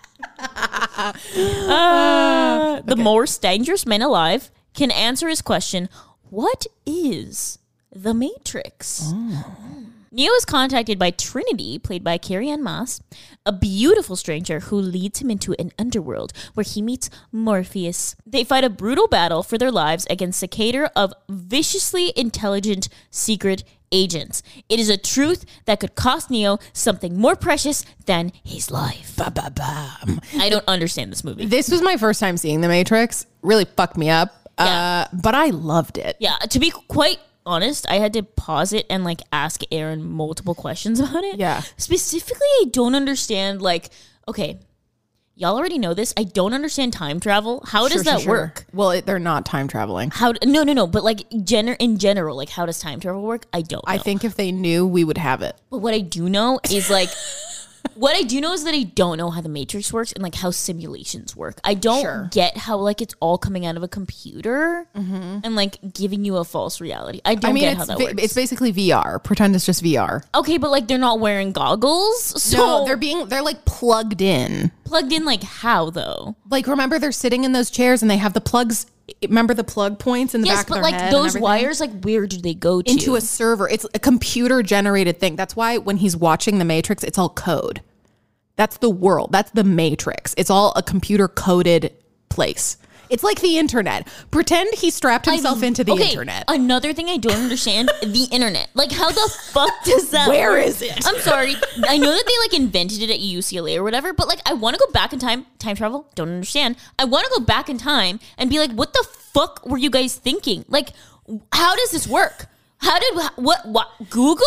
Speaker 3: Uh, the most dangerous man alive can answer his question, what is the Matrix? Neo is contacted by Trinity, played by Carrie-Anne Moss, a beautiful stranger who leads him into an underworld where he meets Morpheus. They fight a brutal battle for their lives against a cadre of viciously intelligent secret agents. It is a truth that could cost Neo something more precious than his life.
Speaker 2: Ba-ba-bam.
Speaker 3: I don't understand this movie.
Speaker 2: This was my first time seeing The Matrix. Really fucked me up.
Speaker 3: Yeah.
Speaker 2: Uh, but I loved it.
Speaker 3: Yeah, to be quite honest, I had to pause it and like ask Aaron multiple questions about it.
Speaker 2: Yeah.
Speaker 3: Specifically, I don't understand, like, okay, y'all already know this. I don't understand time travel. How does
Speaker 2: Sure,
Speaker 3: that
Speaker 2: sure, sure.
Speaker 3: work?
Speaker 2: Well, it, they're not time traveling.
Speaker 3: How no no no, but like gener- in general, like how does time travel work? I don't know.
Speaker 2: I think if they knew, we would have it.
Speaker 3: But what I do know is like what I do know is that I don't know how the Matrix works and like how simulations work. I don't
Speaker 2: Sure.
Speaker 3: get how like it's all coming out of a computer and like giving you a false reality. I don't
Speaker 2: Mm-hmm. I mean,
Speaker 3: get
Speaker 2: it's,
Speaker 3: how that
Speaker 2: ba-
Speaker 3: works.
Speaker 2: it's basically V R. Pretend it's just V R.
Speaker 3: Okay, but like they're not wearing goggles. So
Speaker 2: No, they're being, they're like plugged in.
Speaker 3: plugged in like how though?
Speaker 2: Like, remember, they're sitting in those chairs and they have the plugs. Remember the plug points in the
Speaker 3: Yes,
Speaker 2: back of
Speaker 3: but
Speaker 2: their
Speaker 3: like
Speaker 2: head and
Speaker 3: those
Speaker 2: everything?
Speaker 3: wires, like where do they go to?
Speaker 2: Into a server. It's a computer generated thing. That's why when he's watching The Matrix, it's all code. That's the world. That's the Matrix. It's all a computer coded place. It's like the internet. Pretend he strapped himself
Speaker 3: I-
Speaker 2: into the
Speaker 3: okay,
Speaker 2: internet.
Speaker 3: Another thing I don't understand, the internet. Like how the fuck does that
Speaker 2: Where
Speaker 3: work?
Speaker 2: is it?
Speaker 3: I'm sorry. I know that they like invented it at U C L A or whatever, but like I want to go back in time. Time travel? Don't understand. I want to go back in time and be like, what the fuck were you guys thinking? Like, how does this work? How did, what, what, Google?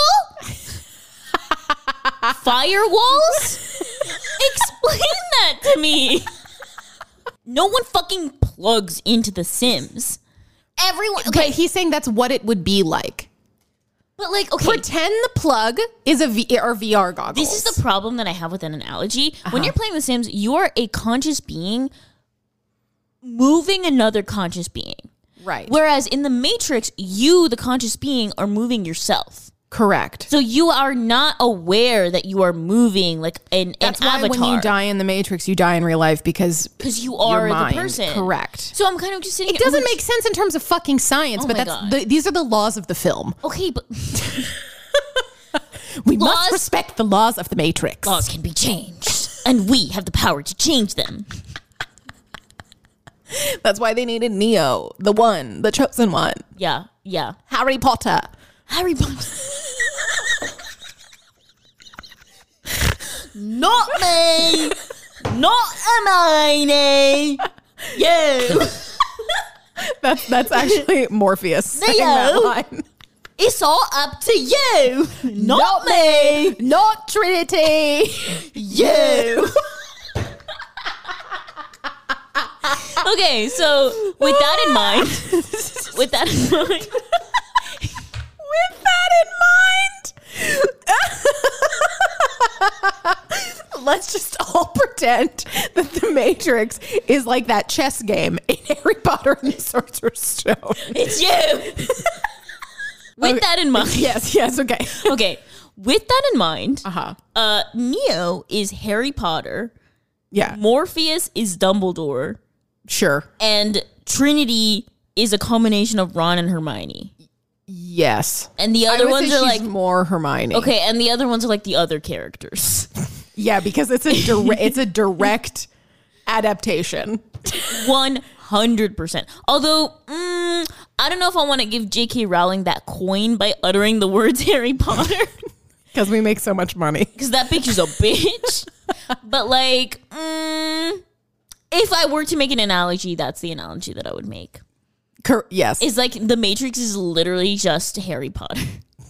Speaker 3: Firewalls? Explain that to me. No one fucking plugs into The Sims. Everyone, okay,
Speaker 2: Okay, he's saying that's what it would be like.
Speaker 3: but like, okay,
Speaker 2: Pretend the plug is a V or V R goggles.
Speaker 3: this is the problem that I have with an analogy.
Speaker 2: Uh-huh.
Speaker 3: When you're playing The Sims, you are a conscious being moving another conscious being.
Speaker 2: right.
Speaker 3: Whereas in The Matrix, you, the conscious being, are moving yourself.
Speaker 2: Correct.
Speaker 3: So you are not aware that you are moving like an,
Speaker 2: That's
Speaker 3: an
Speaker 2: why
Speaker 3: avatar.
Speaker 2: when you die in the Matrix, you die in real life because
Speaker 3: because you
Speaker 2: your
Speaker 3: are
Speaker 2: mind.
Speaker 3: the person.
Speaker 2: Correct.
Speaker 3: So I'm kind of just sitting.
Speaker 2: It doesn't make sense in terms of fucking science,
Speaker 3: Oh
Speaker 2: but
Speaker 3: my
Speaker 2: that's
Speaker 3: God.
Speaker 2: the, these are the laws of the film.
Speaker 3: Okay, but
Speaker 2: We
Speaker 3: Laws-
Speaker 2: must respect the laws of the Matrix.
Speaker 3: laws can be changed, and we have the power to change them.
Speaker 2: That's why they needed Neo, the one, the chosen one.
Speaker 3: Yeah, yeah.
Speaker 2: Harry Potter.
Speaker 3: Harry Potter. Not me. Not Hermione. You.
Speaker 2: That's that's actually Morpheus saying that
Speaker 3: Neo.
Speaker 2: line.
Speaker 3: It's all up to you. Not,
Speaker 2: Not
Speaker 3: me.
Speaker 2: Not Trinity.
Speaker 3: You. Okay, so with that in mind, with that in mind,
Speaker 2: With that in mind, let's just all pretend that the Matrix is like that chess game in Harry Potter and the Sorcerer's Stone.
Speaker 3: it's you. With
Speaker 2: Okay.
Speaker 3: that in mind,
Speaker 2: Yes, yes, okay.
Speaker 3: okay. With that in mind,
Speaker 2: Uh-huh.
Speaker 3: uh, Neo is Harry Potter,
Speaker 2: Yeah,
Speaker 3: Morpheus is Dumbledore,
Speaker 2: sure.
Speaker 3: and Trinity is a combination of Ron and Hermione.
Speaker 2: Yes.
Speaker 3: And the
Speaker 2: I
Speaker 3: other
Speaker 2: would
Speaker 3: ones
Speaker 2: say
Speaker 3: are
Speaker 2: she's
Speaker 3: like
Speaker 2: more Hermione.
Speaker 3: okay, and the other ones are like the other characters.
Speaker 2: Yeah, because it's a dire- it's a direct adaptation.
Speaker 3: One hundred percent. Although, mm, I don't know if I want to give J K Rowling that coin by uttering the words Harry Potter.
Speaker 2: Because we make so much money.
Speaker 3: Because that bitch is a bitch. But like, mm, if I were to make an analogy, that's the analogy that I would make.
Speaker 2: Cor- yes.
Speaker 3: It's like the Matrix is literally just Harry Potter.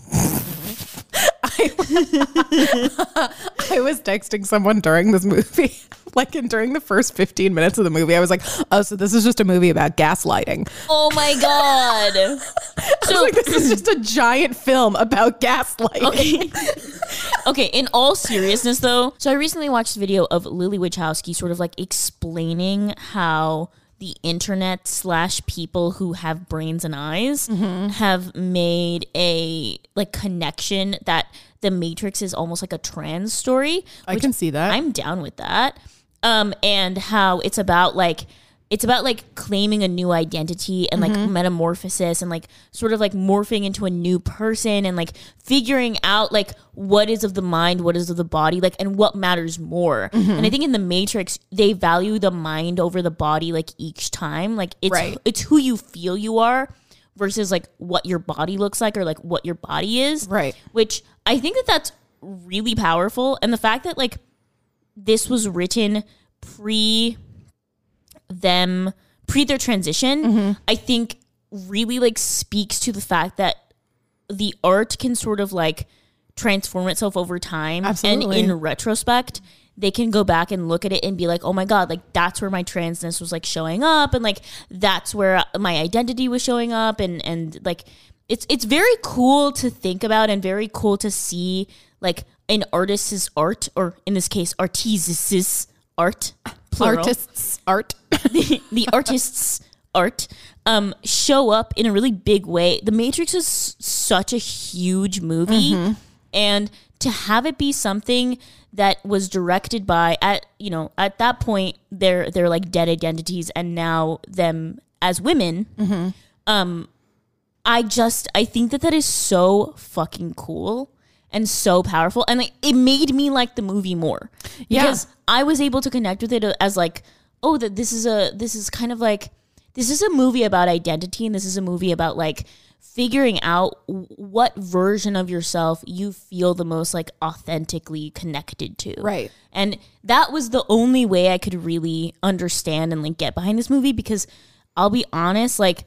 Speaker 2: I was texting someone during this movie, like in during the first fifteen minutes of the movie, I was like, oh, so this is just a movie about gaslighting.
Speaker 3: Oh my god.
Speaker 2: I was like, this is just a giant film about gaslighting.
Speaker 3: Okay. Okay, in all seriousness though, so I recently watched a video of Lily Wachowski sort of like explaining how the internet slash people who have brains and eyes have made a like connection that the Matrix is almost like a trans story.
Speaker 2: I can see that.
Speaker 3: I'm down with that. Um, and how it's about like it's about like claiming a new identity and like metamorphosis and like sort of like morphing into a new person and like figuring out like what is of the mind, what is of the body, like and what matters more. And I think in the Matrix they value the mind over the body like each time. Like it's
Speaker 2: Right.
Speaker 3: it's who you feel you are versus like what your body looks like or like what your body is.
Speaker 2: Right.
Speaker 3: Which I think that that's really powerful. And the fact that like this was written pre them pre their transition, I think really like speaks to the fact that the art can sort of like transform itself over time.
Speaker 2: Absolutely.
Speaker 3: And in retrospect, they can go back and look at it and be like, oh my God, like that's where my transness was like showing up. And like, that's where my identity was showing up. And, and like, it's, it's very cool to think about and very cool to see like an artist's art, or in this case, artis's art, plural.
Speaker 2: Artists' art.
Speaker 3: the, the artist's art um, show up in a really big way. The Matrix is s- such a huge movie, and to have it be something that was directed by at you know at that point they're they're like dead identities, and now them as women. Um, I just I think that that is so fucking cool and so powerful, and like, it made me like the movie more
Speaker 2: Yeah.
Speaker 3: because I was able to connect with it as like, oh, that this is a this is kind of like this is a movie about identity, and this is a movie about like figuring out what version of yourself you feel the most like authentically connected to.
Speaker 2: Right.
Speaker 3: And that was the only way I could really understand and like get behind this movie, because I'll be honest, like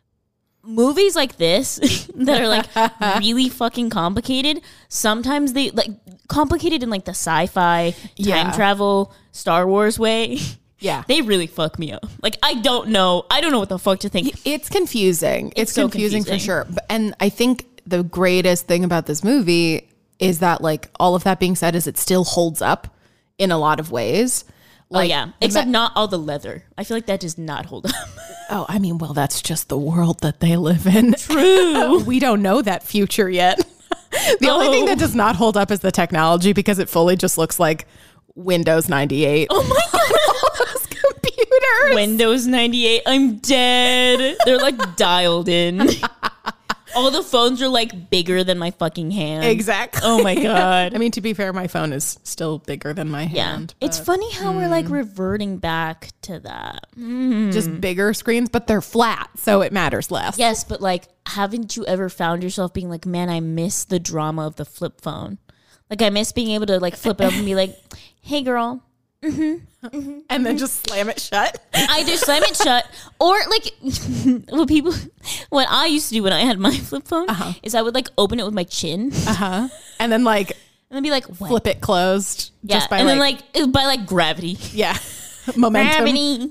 Speaker 3: movies like this that are like really fucking complicated, sometimes they like complicated in like the sci-fi time
Speaker 2: Yeah.
Speaker 3: travel Star Wars way.
Speaker 2: Yeah.
Speaker 3: They really fuck me up. Like I don't know. I don't know what the fuck to think.
Speaker 2: It's confusing. It's,
Speaker 3: so
Speaker 2: confusing,
Speaker 3: confusing.
Speaker 2: for sure. But- And I think the greatest thing about this movie is that, like, all of that being said, is it still holds up in a lot of ways. Like,
Speaker 3: oh yeah. Except not all the leather. I feel like that does not hold up.
Speaker 2: oh, I mean, well, that's just the world that they live in. True. We don't know that future yet. The only thing
Speaker 3: Oh.
Speaker 2: that does not hold up is the technology, because it fully just looks like Windows ninety-eight.
Speaker 3: Oh my god.
Speaker 2: Those computers.
Speaker 3: Windows ninety-eight. I'm dead. They're like dialed in. All the phones are like bigger than my fucking hand.
Speaker 2: Exactly.
Speaker 3: Oh my God.
Speaker 2: I mean, to be fair, my phone is still bigger than my
Speaker 3: Yeah.
Speaker 2: hand.
Speaker 3: It's
Speaker 2: but
Speaker 3: funny how we're like reverting back to that.
Speaker 2: just bigger screens, but they're flat, so it matters less.
Speaker 3: Yes, but like, haven't you ever found yourself being like, man, I miss the drama of the flip phone? Like, I miss being able to like flip it up and be like, hey, girl.
Speaker 2: And then just slam it shut.
Speaker 3: Either slam it shut or like what people, what I used to do when I had my flip phone
Speaker 2: Uh-huh.
Speaker 3: is I would like open it with my chin
Speaker 2: Uh huh. And then like
Speaker 3: and then be like, what?
Speaker 2: flip it closed.
Speaker 3: Yeah,
Speaker 2: Just by
Speaker 3: and
Speaker 2: like,
Speaker 3: then like by like gravity.
Speaker 2: yeah, momentum.
Speaker 3: Gravity.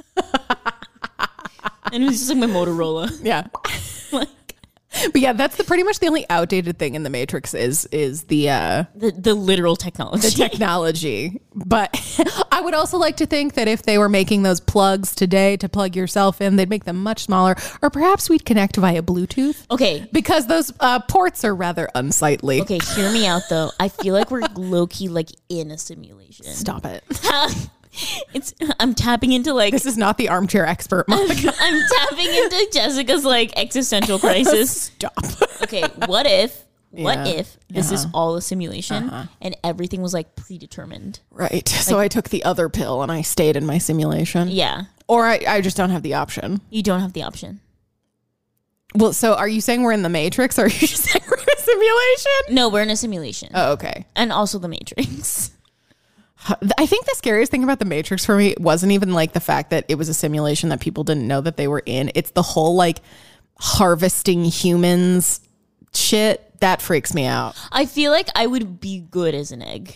Speaker 3: And it was just like my Motorola.
Speaker 2: Yeah.
Speaker 3: Like,
Speaker 2: But yeah, that's the pretty much the only outdated thing in the Matrix is is the uh
Speaker 3: the, the literal technology.
Speaker 2: the technology. But I would also like to think that if they were making those plugs today to plug yourself in, they'd make them much smaller, or perhaps we'd connect via Bluetooth.
Speaker 3: Okay.
Speaker 2: Because those uh, ports are rather unsightly.
Speaker 3: Okay, hear me out though. I feel like we're low key like in a simulation.
Speaker 2: Stop it.
Speaker 3: It's I'm tapping into like
Speaker 2: This is not the armchair expert, Monica.
Speaker 3: I'm tapping into Jessica's like existential crisis.
Speaker 2: Stop.
Speaker 3: Okay, what if what
Speaker 2: Yeah.
Speaker 3: if this is
Speaker 2: Uh-huh.
Speaker 3: all a simulation
Speaker 2: Uh-huh.
Speaker 3: and everything was like predetermined?
Speaker 2: Right. So I took the other pill and I stayed in my simulation.
Speaker 3: Yeah.
Speaker 2: Or I, I just don't have the option.
Speaker 3: You don't have the option.
Speaker 2: Well, so are you saying we're in the Matrix or are you just saying we're in a simulation?
Speaker 3: No, we're in a simulation.
Speaker 2: Oh, okay.
Speaker 3: And also the Matrix.
Speaker 2: I think the scariest thing about the Matrix for me wasn't even like the fact that it was a simulation that people didn't know that they were in. It's the whole like harvesting humans shit that freaks me out.
Speaker 3: I feel like I would be good as an egg.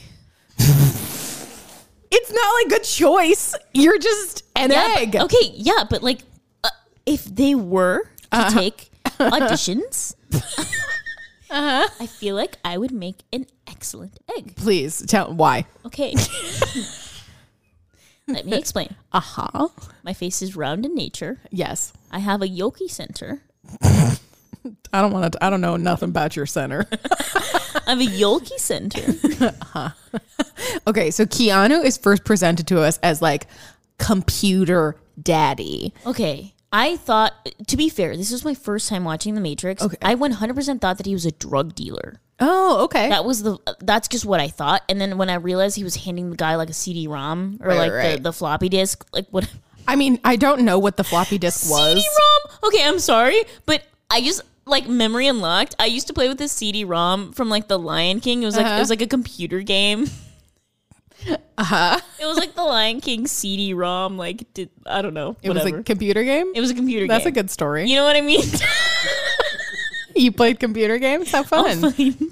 Speaker 2: It's not like a choice. You're just an
Speaker 3: Yeah,
Speaker 2: egg.
Speaker 3: but- okay, yeah, but like uh, if they were to
Speaker 2: Uh-huh.
Speaker 3: take auditions, uh-huh. I feel like I would make an excellent egg.
Speaker 2: Please tell why.
Speaker 3: Okay. Let me explain.
Speaker 2: Uh huh.
Speaker 3: My face is round in nature.
Speaker 2: Yes.
Speaker 3: I have a yolky center.
Speaker 2: I don't want to. I don't know nothing about your center.
Speaker 3: I have a yolky center.
Speaker 2: Okay, so Keanu is first presented to us as like computer daddy.
Speaker 3: Okay. I thought, to be fair, this was my first time watching The Matrix.
Speaker 2: Okay.
Speaker 3: I one hundred percent thought that he was a drug dealer.
Speaker 2: Oh, okay.
Speaker 3: That was the, that's just what I thought. And then when I realized he was handing the guy like a C D ROM or
Speaker 2: Right,
Speaker 3: like
Speaker 2: right.
Speaker 3: The, the floppy disk, like what?
Speaker 2: I mean, I don't know what the floppy disk was.
Speaker 3: C D ROM? Okay, I'm sorry, but I just like memory unlocked. I used to play with this C D ROM from like The Lion King. It was like
Speaker 2: Uh-huh.
Speaker 3: it was like a computer game.
Speaker 2: Uh huh.
Speaker 3: It was like The Lion King C D ROM. Like did I don't know.
Speaker 2: It
Speaker 3: Whatever.
Speaker 2: was a computer game.
Speaker 3: it was a computer
Speaker 2: That's
Speaker 3: game.
Speaker 2: a good story.
Speaker 3: You know what I mean?
Speaker 2: You played computer games? How fun.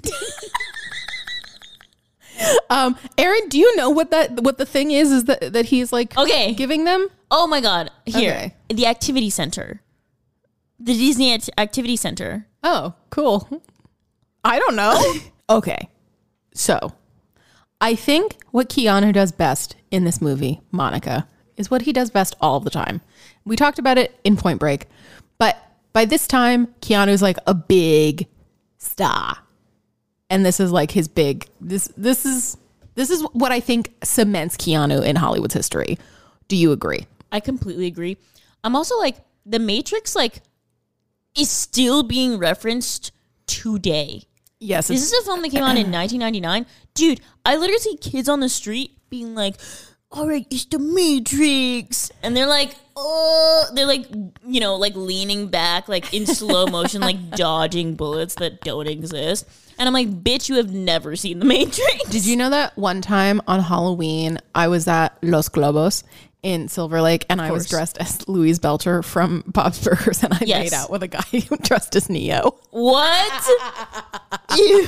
Speaker 2: Um, Aaron, do you know what that what the thing is? Is that that he's like
Speaker 3: Okay.
Speaker 2: giving them?
Speaker 3: Oh my god! Here,
Speaker 2: Okay.
Speaker 3: the activity center, the Disney Act- Activity Center.
Speaker 2: Oh, cool. I don't know. Okay, so I think what Keanu does best in this movie, Monica, is what he does best all the time. We talked about it in Point Break, but by this time, Keanu's like a big star. And this is like his big this this is this is what I think cements Keanu in Hollywood's history. Do you agree?
Speaker 3: I completely agree. I'm also like the Matrix, like is still being referenced today.
Speaker 2: Yes.
Speaker 3: This is a film that came out in nineteen ninety-nine, dude. I literally see kids on the street being like, "All right, it's the Matrix," and they're like, "Oh," they're like, you know, like leaning back, like in slow motion, like dodging bullets that don't exist. And I'm like, bitch, you have never seen The Matrix.
Speaker 2: Did you know that one time on Halloween, I was at Los Globos in Silver Lake and I was
Speaker 3: course.
Speaker 2: dressed as Louise Belcher from Bob's Burgers and I
Speaker 3: Yes.
Speaker 2: made out with a guy who dressed as Neo.
Speaker 3: What? Ew.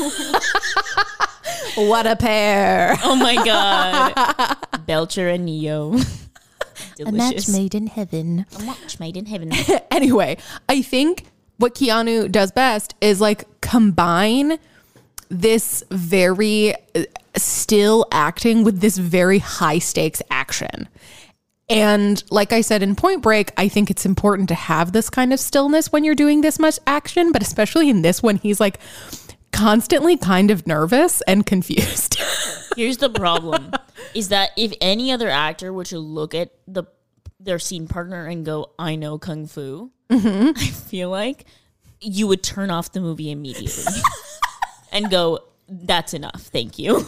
Speaker 2: What a pair.
Speaker 3: Oh my god. Belcher and Neo. Delicious.
Speaker 2: in heaven.
Speaker 3: A match made in heaven.
Speaker 2: Anyway, I think what Keanu does best is like combine this very uh, still acting with this very high stakes action. And like I said in Point Break, I think it's important to have this kind of stillness when you're doing this much action, but especially in this one, he's like constantly kind of nervous and confused.
Speaker 3: Here's the problem is that if any other actor were to look at the their scene partner and go, I know Kung Fu, I feel like you would turn off the movie immediately and go, that's enough, thank you.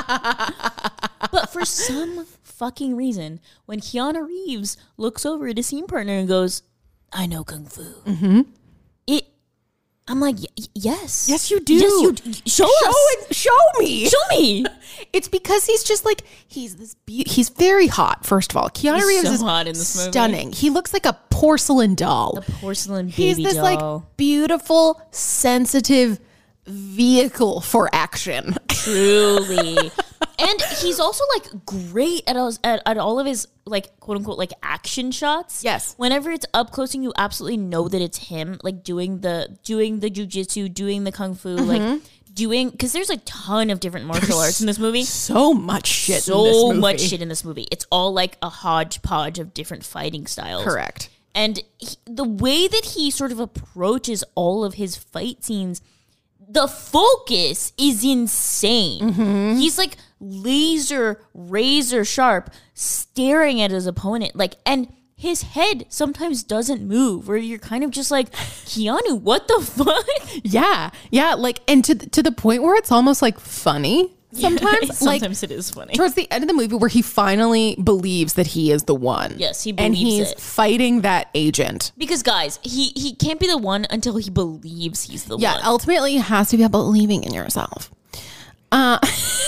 Speaker 3: But for some fucking reason, when Keanu Reeves looks over at his scene partner and goes, I know Kung Fu. Mm-hmm. It, I'm like, y- yes.
Speaker 2: Yes, you do.
Speaker 3: Yes, you do. Show,
Speaker 2: show
Speaker 3: us.
Speaker 2: It, show me.
Speaker 3: Show me.
Speaker 2: It's because he's just like, he's this, be- he's very hot, first of all. Keanu
Speaker 3: He's
Speaker 2: Reeves
Speaker 3: so
Speaker 2: is
Speaker 3: hot in this movie.
Speaker 2: stunning. He looks like a porcelain doll.
Speaker 3: The porcelain baby
Speaker 2: He's this
Speaker 3: doll.
Speaker 2: like beautiful, sensitive vehicle for action.
Speaker 3: Truly. And he's also like great at, us- at at all of his like quote unquote like action shots.
Speaker 2: Yes.
Speaker 3: Whenever it's up close and you absolutely know that it's him, like doing the doing the jujitsu, doing the kung fu, like doing because there's a ton of different martial arts in this movie.
Speaker 2: So much shit.
Speaker 3: So
Speaker 2: in this movie.
Speaker 3: much shit in this movie. It's all like a hodgepodge of different fighting styles.
Speaker 2: Correct.
Speaker 3: And he, the way that he sort of approaches all of his fight scenes, the focus is insane.
Speaker 2: Mm-hmm.
Speaker 3: He's like laser, razor sharp, staring at his opponent. Like, and his head sometimes doesn't move, where you're kind of just like, Keanu, what the fuck?
Speaker 2: Yeah, yeah. Like, and to to the point where it's almost like funny sometimes. like,
Speaker 3: sometimes it is funny.
Speaker 2: towards the end of the movie, where he finally believes that he is the one.
Speaker 3: Yes, he
Speaker 2: and
Speaker 3: believes
Speaker 2: he's
Speaker 3: it.
Speaker 2: fighting that agent.
Speaker 3: Because guys, he he can't be the one until he believes he's the
Speaker 2: Yeah,
Speaker 3: one.
Speaker 2: ultimately, it has to be about believing in yourself. Uh,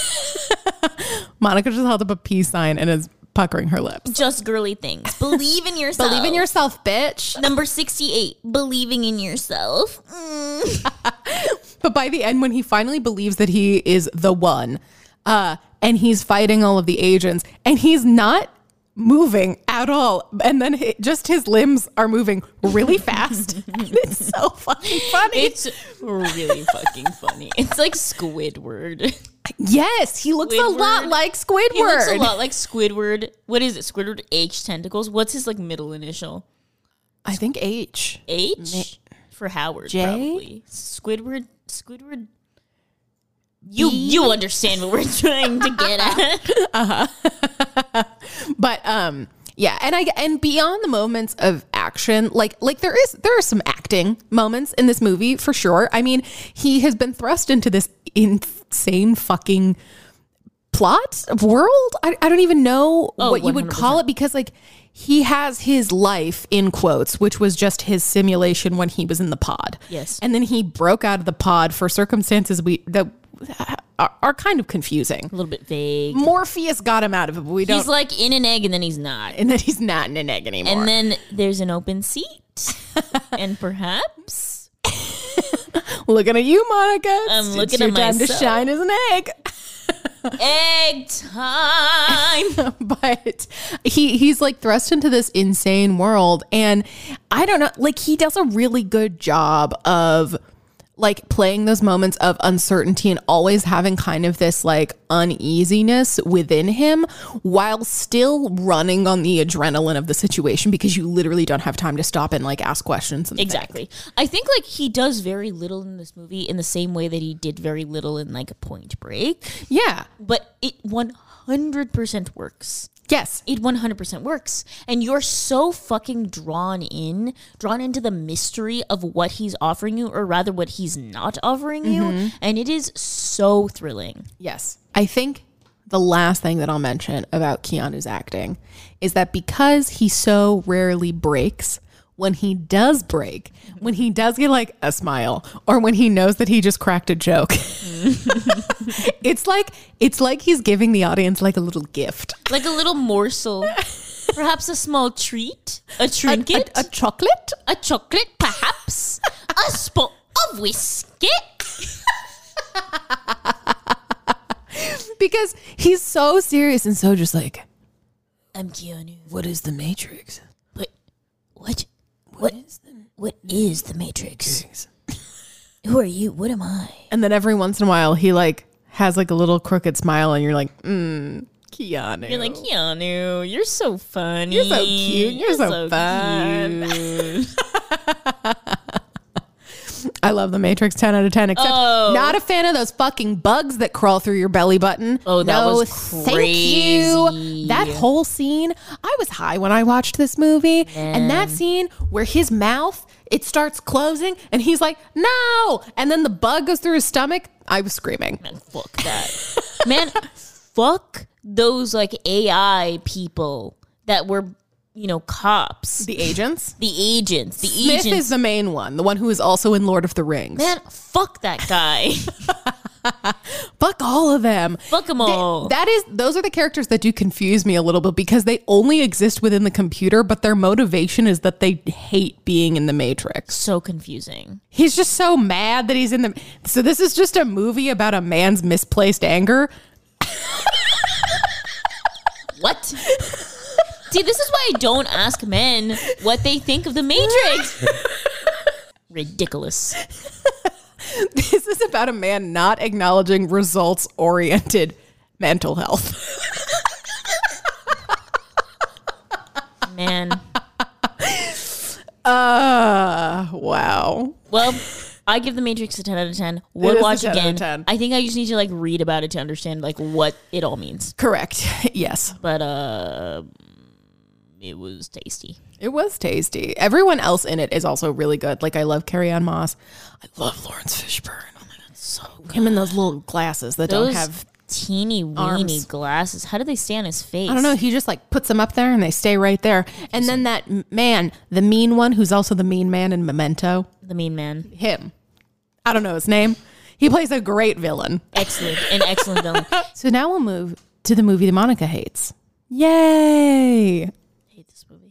Speaker 2: Monica just held up a peace sign and is puckering her lips.
Speaker 3: Just girly things. Believe in yourself.
Speaker 2: Believe in yourself, bitch.
Speaker 3: Number sixty-eight, believing in yourself. Mm.
Speaker 2: But by the end, when he finally believes that he is the one, uh, and he's fighting all of the agents, and he's not moving at all, and then he, just his limbs are moving really fast. And it's so fucking funny.
Speaker 3: It's really fucking funny. It's like Squidward.
Speaker 2: Yes, he looks
Speaker 3: Squidward.
Speaker 2: a lot like Squidward.
Speaker 3: He looks a lot like Squidward. What is it? Squidward H tentacles. What's his like middle initial?
Speaker 2: I think H.
Speaker 3: H for Howard.
Speaker 2: J?
Speaker 3: Probably. Squidward. Squidward. You you understand what we're trying to get at.
Speaker 2: Uh-huh. But um yeah, and I and beyond the moments of action, like like there is there are some acting moments in this movie for sure. I mean, he has been thrust into this insane fucking plot world. I, I don't even know
Speaker 3: Oh,
Speaker 2: what you would call it, because like he has his life in quotes, which was just his simulation when he was in the pod.
Speaker 3: Yes.
Speaker 2: And then he broke out of the pod for circumstances we that are, are kind of confusing.
Speaker 3: A little bit vague.
Speaker 2: Morpheus got him out of it, but we don't.
Speaker 3: He's like in an egg and then he's not.
Speaker 2: And then he's not in an egg anymore.
Speaker 3: And then there's an open seat. And perhaps
Speaker 2: looking at you, Monica.
Speaker 3: I'm
Speaker 2: It's
Speaker 3: looking
Speaker 2: your
Speaker 3: at
Speaker 2: time to
Speaker 3: myself.
Speaker 2: shine as an egg.
Speaker 3: egg time.
Speaker 2: But he he's like thrust into this insane world, and I don't know, like he does a really good job of like playing those moments of uncertainty and always having kind of this like uneasiness within him while still running on the adrenaline of the situation, because you literally don't have time to stop and like ask questions and
Speaker 3: Exactly.
Speaker 2: think.
Speaker 3: I think like he does very little in this movie in the same way that he did very little in like Point Break,
Speaker 2: Yeah.
Speaker 3: but it one hundred percent works.
Speaker 2: Yes.
Speaker 3: It one hundred percent works. And you're so fucking drawn in, drawn into the mystery of what he's offering you, or rather what he's not offering you. And it is so thrilling.
Speaker 2: Yes. I think the last thing that I'll mention about Keanu's acting is that because he so rarely breaks, when he does break, when he does get like a smile, or when he knows that he just cracked a joke, it's like it's like he's giving the audience like a little gift.
Speaker 3: Like a little morsel, perhaps a small treat, a
Speaker 2: A,
Speaker 3: trinket,
Speaker 2: a- a chocolate?
Speaker 3: a chocolate, perhaps a spot of whiskey.
Speaker 2: Because he's so serious and so just like,
Speaker 3: I'm Keanu.
Speaker 2: what is the Matrix?
Speaker 3: But what? What is the, what is the Matrix? Who are you? What am I?
Speaker 2: And then every once in a while he like has like a little crooked smile and you're like, mm, Keanu.
Speaker 3: You're like, Keanu, you're so funny.
Speaker 2: You're so cute. You're, so, fun.
Speaker 3: cute.
Speaker 2: I love the Matrix ten out of ten, except
Speaker 3: Oh.
Speaker 2: not a fan of those fucking bugs that crawl through your belly button.
Speaker 3: Oh, that
Speaker 2: no,
Speaker 3: was
Speaker 2: thank
Speaker 3: crazy.
Speaker 2: you. That whole scene, I was high when I watched this movie. And that scene where his mouth it starts closing and he's like, no. And then the bug goes through his stomach. I was screaming.
Speaker 3: Man, fuck that. Man, fuck those like A I people that were, you know, cops.
Speaker 2: The agents?
Speaker 3: The agents. The
Speaker 2: Smith
Speaker 3: agents.
Speaker 2: is the main one, the one who is also in Lord of the Rings.
Speaker 3: Man, fuck that guy.
Speaker 2: Fuck all of them.
Speaker 3: Fuck them all.
Speaker 2: They, that is, those are the characters that do confuse me a little bit because they only exist within the computer, but their motivation is that they hate being in the Matrix.
Speaker 3: So confusing.
Speaker 2: He's just so mad that he's in the. So this is just a movie about a man's misplaced anger.
Speaker 3: What? See, this is why I don't ask men what they think of the Matrix. Ridiculous.
Speaker 2: This is about a man not acknowledging results-oriented mental health.
Speaker 3: Man.
Speaker 2: Uh, wow.
Speaker 3: Well, I give the Matrix a ten out of ten. Would
Speaker 2: is a
Speaker 3: watch
Speaker 2: ten out of
Speaker 3: again.
Speaker 2: ten.
Speaker 3: I think I just need to like read about it to understand like what it all means.
Speaker 2: Correct. Yes.
Speaker 3: But uh it was tasty.
Speaker 2: It was tasty. Everyone else in it is also really good. Like, I love Carrie-Anne Moss. I love Lawrence Fishburne. Oh my God, so good. Him in those little glasses that
Speaker 3: Those
Speaker 2: don't have
Speaker 3: teeny weeny
Speaker 2: arms.
Speaker 3: glasses. How do they stay on his face?
Speaker 2: I don't know. He just like puts them up there and they stay right there. And then that m- man, the mean one, who's also the mean man in Memento,
Speaker 3: The mean man.
Speaker 2: him. I don't know his name. He plays a great villain.
Speaker 3: Excellent. An excellent villain.
Speaker 2: So now we'll move to the movie that Monica hates. Yay.
Speaker 3: I hate this movie.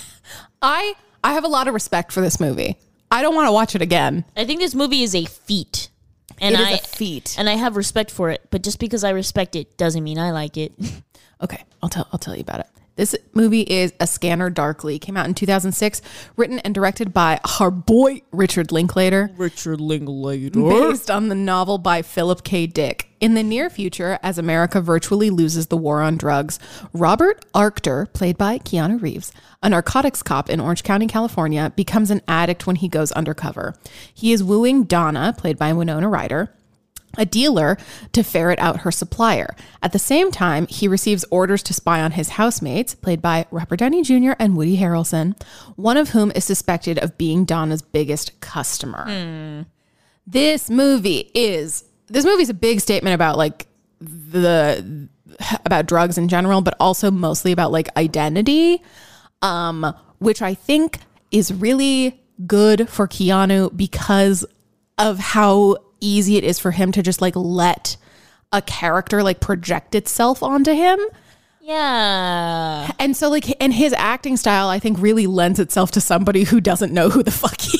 Speaker 2: I I have a lot of respect for this movie. I don't want to watch it again.
Speaker 3: I think this movie is a feat. And
Speaker 2: It is
Speaker 3: I,
Speaker 2: a feat.
Speaker 3: And I have respect for it, but just because I respect it doesn't mean I like it.
Speaker 2: Okay, I'll tell I'll tell you about it. This movie is A Scanner Darkly. Came out in two thousand six, written and directed by our boy Richard Linklater.
Speaker 3: Richard Linklater.
Speaker 2: Based on the novel by Philip K. Dick. In the near future, as America virtually loses the war on drugs, Robert Arctor, played by Keanu Reeves, a narcotics cop in Orange County, California, becomes an addict when he goes undercover. He is wooing Donna, played by Winona Ryder, a dealer, to ferret out her supplier. At the same time, he receives orders to spy on his housemates, played by Robert Downey Junior and Woody Harrelson, one of whom is suspected of being Donna's biggest customer. Mm. This movie is this movie is a big statement about like the about drugs in general, but also mostly about like identity, um, which I think is really good for Keanu because of how easy it is for him to just like let a character like project itself onto him.
Speaker 3: Yeah.
Speaker 2: And so like, and his acting style, I think really lends itself to somebody who doesn't know who the fuck he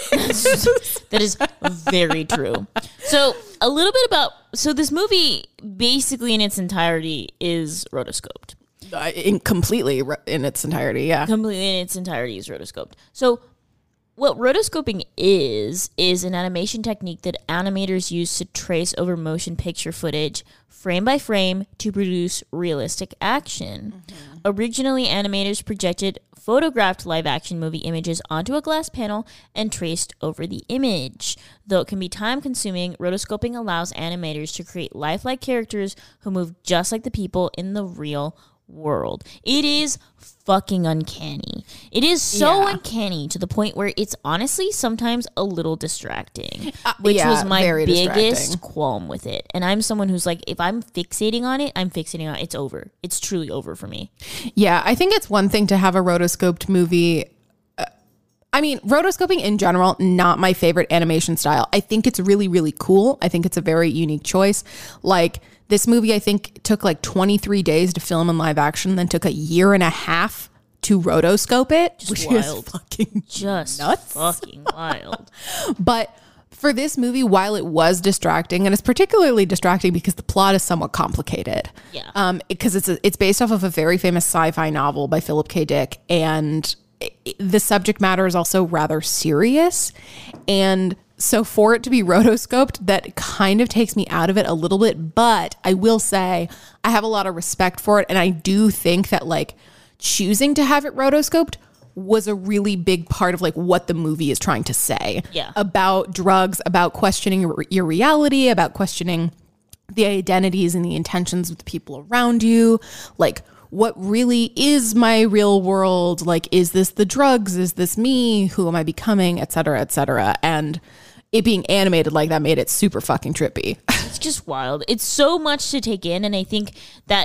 Speaker 2: is.
Speaker 3: That is very true. So a little bit about, so this movie basically in its entirety is rotoscoped.
Speaker 2: Uh, in completely in its entirety. Yeah.
Speaker 3: Completely in its entirety is rotoscoped. So what rotoscoping is, is an animation technique that animators use to trace over motion picture footage frame by frame to produce realistic action. Mm-hmm. Originally, animators projected photographed live action movie images onto a glass panel and traced over the image. Though it can be time consuming, rotoscoping allows animators to create lifelike characters who move just like the people in the real world. It is fucking uncanny. It is so
Speaker 2: Yeah.
Speaker 3: uncanny to the point where it's honestly sometimes a little distracting,
Speaker 2: Uh,
Speaker 3: which
Speaker 2: yeah,
Speaker 3: was my
Speaker 2: very
Speaker 3: biggest
Speaker 2: distracting.
Speaker 3: qualm with it. And I'm someone who's like, if I'm fixating on it, I'm fixating on it. It's over. It's truly over for me.
Speaker 2: Yeah. I think it's one thing to have a rotoscoped movie. Uh, I mean, rotoscoping in general, not my favorite animation style. I think it's really, really cool. I think it's a very unique choice. Like, this movie, I think, took like twenty-three days to film in live action, then took a year and a half to rotoscope it,
Speaker 3: Just
Speaker 2: which
Speaker 3: wild.
Speaker 2: is fucking
Speaker 3: Just
Speaker 2: nuts.
Speaker 3: fucking wild.
Speaker 2: But for this movie, while it was distracting, and it's particularly distracting because the plot is somewhat complicated.
Speaker 3: Yeah.
Speaker 2: Um, because it's a, it's based off of a very famous sci-fi novel by Philip K. Dick, and it, it- the subject matter is also rather serious, and so for it to be rotoscoped, that kind of takes me out of it a little bit. But I will say I have a lot of respect for it, and I do think that like choosing to have it rotoscoped was a really big part of like what the movie is trying to say.
Speaker 3: Yeah.
Speaker 2: About drugs, about questioning your, your reality, about questioning the identities and the intentions of the people around you. Like, what really is my real world? Like, is this the drugs? Is this me? Who am I becoming? Et cetera, et cetera. And it being animated like that made it super fucking trippy.
Speaker 3: It's just wild. It's so much to take in. And I think that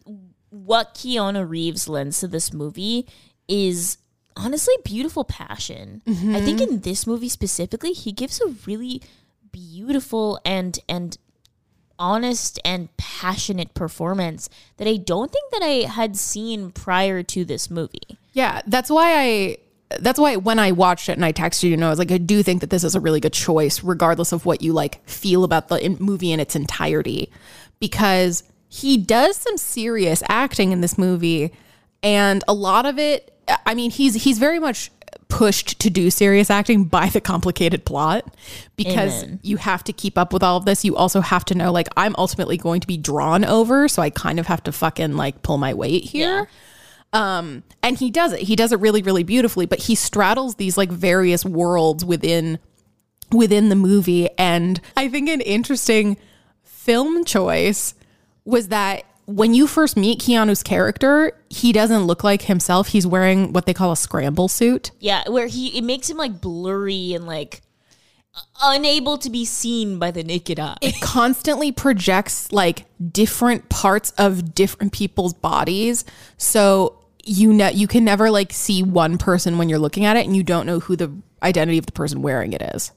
Speaker 3: what Keanu Reeves lends to this movie is honestly beautiful passion. Mm-hmm. I think in this movie specifically, he gives a really beautiful and and honest and passionate performance that I don't think that I had seen prior to this movie.
Speaker 2: Yeah, that's why I that's why when I watched it and I texted you, you know, I was like, I do think that this is a really good choice, regardless of what you like feel about the in- movie in its entirety, because he does some serious acting in this movie, and a lot of it, I mean, he's he's very much pushed to do serious acting by the complicated plot, because Amen. You have to keep up with all of this. You also have to know, like, I'm ultimately going to be drawn over, so I kind of have to fucking like pull my weight here. Yeah. Um, and he does it. He does it really, really beautifully, but he straddles these like various worlds within within the movie. And I think an interesting film choice was that when you first meet Keanu's character, he doesn't look like himself. He's wearing what they call a scramble suit.
Speaker 3: Yeah, where he it makes him like blurry and like unable to be seen by the naked eye.
Speaker 2: It constantly projects like different parts of different people's bodies. So you know you can never like see one person when you're looking at it, and you don't know who the identity of the person wearing it is.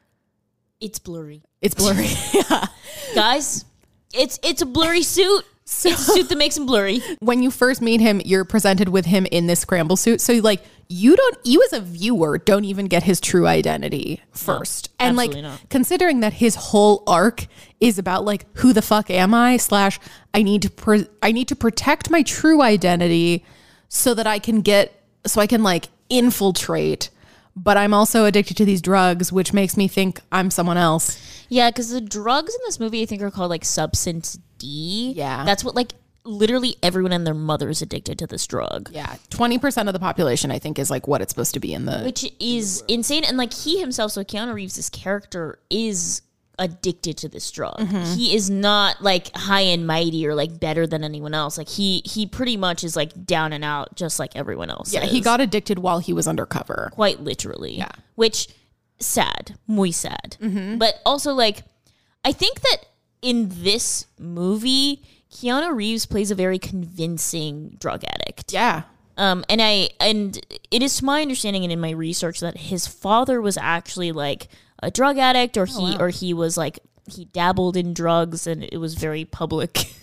Speaker 3: It's blurry.
Speaker 2: It's blurry. Yeah.
Speaker 3: Guys, it's it's a blurry suit. So, it's a suit that makes him blurry.
Speaker 2: When you first meet him, you're presented with him in this scramble suit. So like you don't, you as a viewer don't even get his true identity first. No, and like not. Considering that his whole arc is about like, who the fuck am I? Slash, I need to, pre- I need to protect my true identity so that I can get, so I can like infiltrate. But I'm also addicted to these drugs, which makes me think I'm someone else.
Speaker 3: Yeah, because the drugs in this movie, I think, are called like substance D.
Speaker 2: Yeah.
Speaker 3: That's what like literally everyone and their mother is addicted to this drug.
Speaker 2: Yeah. twenty percent of the population, I think, is like what it's supposed to be in the...
Speaker 3: Which is insane. And like he himself, so Keanu Reeves' character is addicted to this drug. Mm-hmm. He is not like high and mighty or like better than anyone else. Like he he pretty much is like down and out just like everyone else.
Speaker 2: Yeah,
Speaker 3: is.
Speaker 2: He got addicted while he was undercover.
Speaker 3: Quite literally.
Speaker 2: Yeah.
Speaker 3: Which, sad. Muy sad.
Speaker 2: Mm-hmm.
Speaker 3: But also like, I think that in this movie, Keanu Reeves plays a very convincing drug addict.
Speaker 2: Yeah.
Speaker 3: Um, and I and it is to my understanding and in my research that his father was actually like a drug addict, or he oh, wow. or he was like he dabbled in drugs, and it was very public.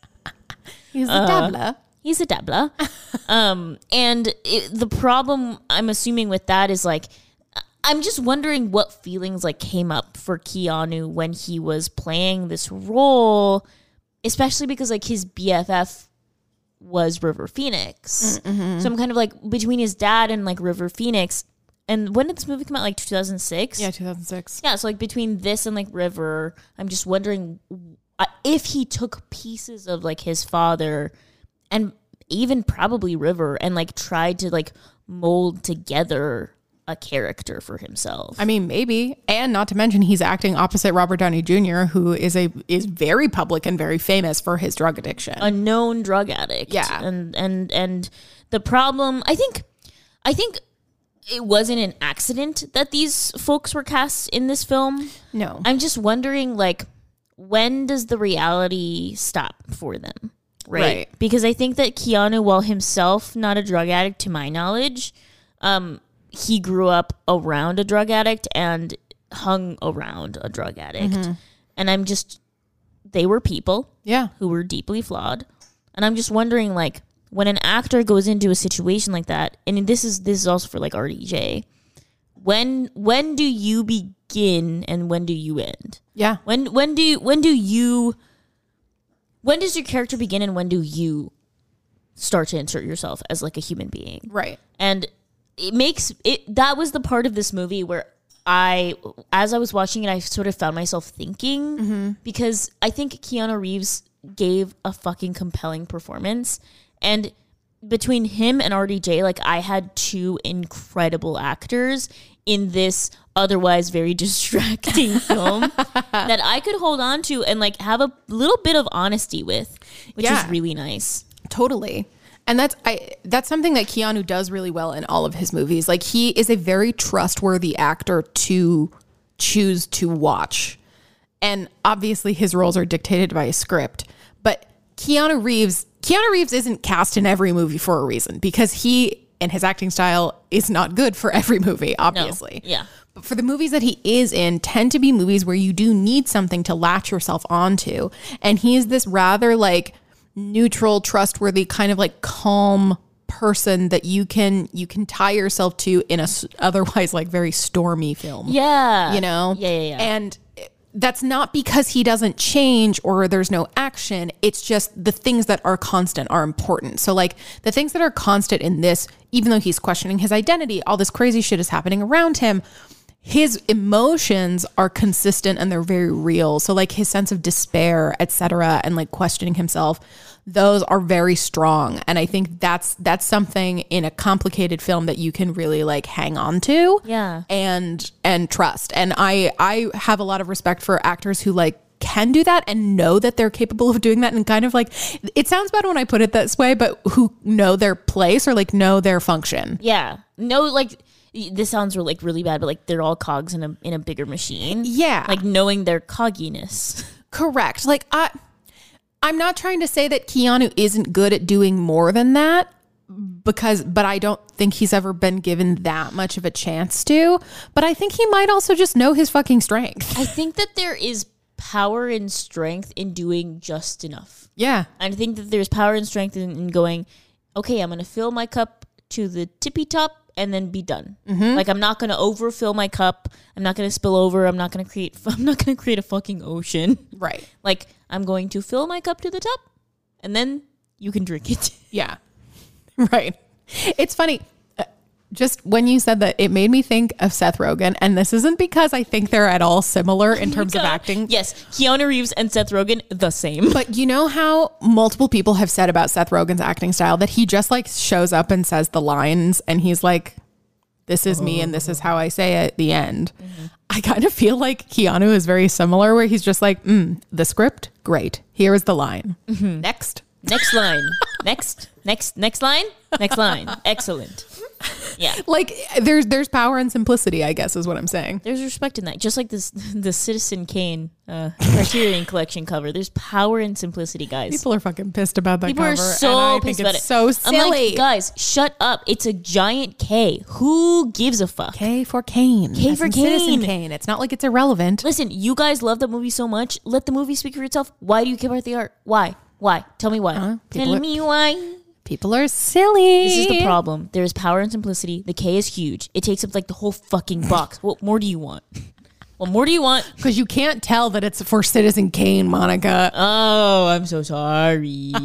Speaker 2: He's a uh, dabbler.
Speaker 3: He's a dabbler. um, and it, the problem I'm assuming with that is like, I'm just wondering what feelings like came up for Keanu when he was playing this role, especially because like his B F F was River Phoenix. Mm-hmm. So I'm kind of like between his dad and like River Phoenix. And when did this movie come out? Like two thousand six?
Speaker 2: Yeah, two thousand six.
Speaker 3: Yeah, so like between this and like River, I'm just wondering uh, if he took pieces of like his father and even probably River and like tried to like mold together a character for himself.
Speaker 2: I mean, maybe. And not to mention he's acting opposite Robert Downey Junior, who is a is very public and very famous for his drug addiction.
Speaker 3: A known drug addict.
Speaker 2: Yeah.
Speaker 3: And and and the problem, I think I think it wasn't an accident that these folks were cast in this film.
Speaker 2: No.
Speaker 3: I'm just wondering, like, when does the reality stop for them? Right?
Speaker 2: Right.
Speaker 3: Because I think that Keanu, while himself not a drug addict to my knowledge, um, he grew up around a drug addict and hung around a drug addict. Mm-hmm. And I'm just, they were people
Speaker 2: yeah,
Speaker 3: who were deeply flawed. And I'm just wondering, like, when an actor goes into a situation like that, and this is this is also for like R D J, when when do you begin and when do you end?
Speaker 2: Yeah.
Speaker 3: When when do you, when do you when does your character begin and when do you start to insert yourself as like a human being?
Speaker 2: Right.
Speaker 3: And it makes it that was the part of this movie where I, as I was watching it, I sort of found myself thinking, mm-hmm. because I think Keanu Reeves gave a fucking compelling performance. And between him and R D J, like, I had two incredible actors in this otherwise very distracting film that I could hold on to and like have a little bit of honesty with, which yeah. is really nice.
Speaker 2: totally. And that's I that's something that Keanu does really well in all of his movies. Like, he is a very trustworthy actor to choose to watch. And obviously his roles are dictated by a script. But Keanu Reeves, Keanu Reeves isn't cast in every movie for a reason, because he and his acting style is not good for every movie, obviously.
Speaker 3: No. Yeah.
Speaker 2: But for the movies that he is in, tend to be movies where you do need something to latch yourself onto. And he is this rather like neutral, trustworthy, kind of like calm person that you can you can tie yourself to in a s- otherwise like very stormy film.
Speaker 3: Yeah.
Speaker 2: You know?
Speaker 3: Yeah, yeah, yeah.
Speaker 2: And that's not because he doesn't change or there's no action. It's just the things that are constant are important. So like the things that are constant in this, even though he's questioning his identity, all this crazy shit is happening around him, his emotions are consistent and they're very real. So like his sense of despair, et cetera, and like questioning himself, those are very strong. And I think that's that's something in a complicated film that you can really like hang on to.
Speaker 3: Yeah.
Speaker 2: And and trust. And I I have a lot of respect for actors who like can do that and know that they're capable of doing that, and kind of like, it sounds bad when I put it this way, but who know their place or like know their function.
Speaker 3: Yeah. No, like, this sounds like really bad, but like they're all cogs in a in a bigger machine.
Speaker 2: Yeah.
Speaker 3: Like knowing their cogginess.
Speaker 2: Correct. Like I I'm not trying to say that Keanu isn't good at doing more than that, because but I don't think he's ever been given that much of a chance to. But I think he might also just know his fucking strength.
Speaker 3: I think that there is power and strength in doing just enough.
Speaker 2: Yeah.
Speaker 3: I think that there's power and strength in, in going, okay, I'm going to fill my cup to the tippy top and then be done. Mm-hmm. Like, I'm not going to overfill my cup. I'm not going to spill over. I'm not going to create, I'm not going to create a fucking ocean.
Speaker 2: Right.
Speaker 3: Like, I'm going to fill my cup to the top and then you can drink it.
Speaker 2: Yeah. Right. It's funny. uh, Just when you said that, it made me think of Seth Rogen. And this isn't because I think they're at all similar in terms of acting.
Speaker 3: Yes. Keanu Reeves and Seth Rogen, the same.
Speaker 2: But you know how multiple people have said about Seth Rogen's acting style that he just like shows up and says the lines and he's like, this is me and this is how I say it at the end. Mm-hmm. I kind of feel like Keanu is very similar, where he's just like, mm, the script, great. Here is the line. Mm-hmm. Next.
Speaker 3: Next line. Next. Next. Next line. Next line. Excellent. Yeah.
Speaker 2: Like there's there's power and simplicity, I guess is what I'm saying.
Speaker 3: There's respect in that. Just like this, the Citizen Kane uh, Criterion Collection cover. There's power and simplicity, guys.
Speaker 2: People are fucking pissed about that
Speaker 3: People
Speaker 2: cover.
Speaker 3: are so
Speaker 2: and I
Speaker 3: pissed
Speaker 2: think
Speaker 3: about
Speaker 2: it's
Speaker 3: it.
Speaker 2: so silly.
Speaker 3: I'm like, guys, shut up. It's a giant K. Who gives a fuck?
Speaker 2: K for Kane.
Speaker 3: K
Speaker 2: As
Speaker 3: for
Speaker 2: in Citizen
Speaker 3: Kane.
Speaker 2: Kane. It's not like it's irrelevant.
Speaker 3: Listen, you guys love the movie so much. Let the movie speak for itself. Why do you care about the art? Why? Why? Tell me why.
Speaker 2: Uh, people
Speaker 3: Tell
Speaker 2: are-
Speaker 3: me why.
Speaker 2: People are silly.
Speaker 3: This is the problem. There's power and simplicity. The K is huge. It takes up like the whole fucking box. What more do you want? What more do you want?
Speaker 2: Because you can't tell that it's for Citizen Kane, Monica.
Speaker 3: Oh, I'm so sorry.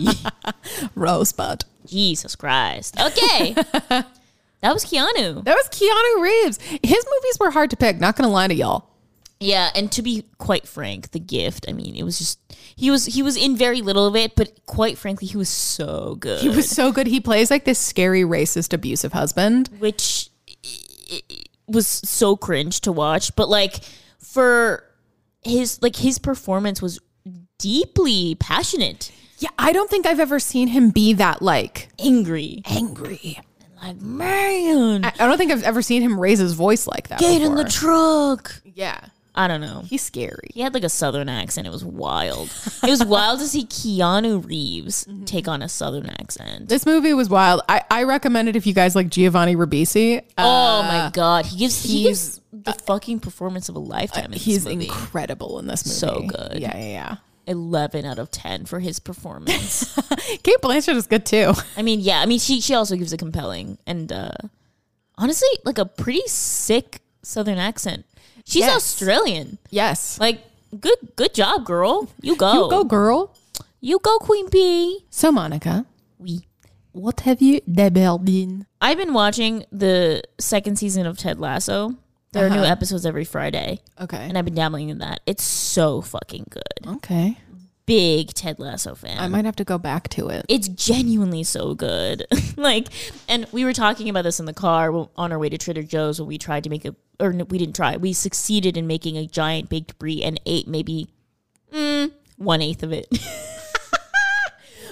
Speaker 2: Rosebud.
Speaker 3: Jesus Christ. Okay. That was Keanu.
Speaker 2: That was Keanu Reeves. His movies were hard to pick, not gonna lie to y'all.
Speaker 3: Yeah, and to be quite frank, The Gift, I mean, it was just he was he was in very little of it, but quite frankly, he was so good.
Speaker 2: He was so good. He plays like this scary, racist, abusive husband.
Speaker 3: Which i- i- was so cringe to watch, but like for his like his performance was deeply passionate,
Speaker 2: Yeah, I don't think I've ever seen him be that like
Speaker 3: angry,
Speaker 2: angry.
Speaker 3: like man,
Speaker 2: I, I don't think I've ever seen him raise his voice like that.
Speaker 3: get in the
Speaker 2: before.
Speaker 3: truck.
Speaker 2: Yeah,
Speaker 3: I don't know.
Speaker 2: he's scary.
Speaker 3: He had like a southern accent. It was wild. It was wild to see Keanu Reeves
Speaker 2: Mm-hmm.
Speaker 3: take on a southern accent.
Speaker 2: This movie was wild. I, I recommend it if you guys like Giovanni Ribisi.
Speaker 3: Oh my god, he gives he
Speaker 2: he's-
Speaker 3: gives the fucking performance of a lifetime. In
Speaker 2: He's
Speaker 3: this movie.
Speaker 2: incredible in this movie.
Speaker 3: So good.
Speaker 2: Yeah, yeah, yeah.
Speaker 3: eleven out of ten for his performance.
Speaker 2: Kate Blanchett is good too.
Speaker 3: I mean, yeah, I mean she she also gives a compelling and uh honestly like a pretty sick southern accent. She's
Speaker 2: Yes.
Speaker 3: Australian.
Speaker 2: Yes.
Speaker 3: Like good good job, girl. You go.
Speaker 2: You go, girl.
Speaker 3: You go, Queen Bee.
Speaker 2: So, Monica,
Speaker 3: Oui.
Speaker 2: what have you dabbled in?
Speaker 3: I've been watching the second season of Ted Lasso. There are new
Speaker 2: Uh-huh.
Speaker 3: episodes every Friday.
Speaker 2: Okay.
Speaker 3: And I've been dabbling in that. It's so fucking good.
Speaker 2: Okay.
Speaker 3: Big Ted Lasso fan.
Speaker 2: I might have to go back to it.
Speaker 3: It's genuinely so good. Like, and we were talking about this in the car on our way to Trader Joe's when we tried to make a, or no, we didn't try. We succeeded in making a giant baked brie and ate maybe mm, one eighth of it.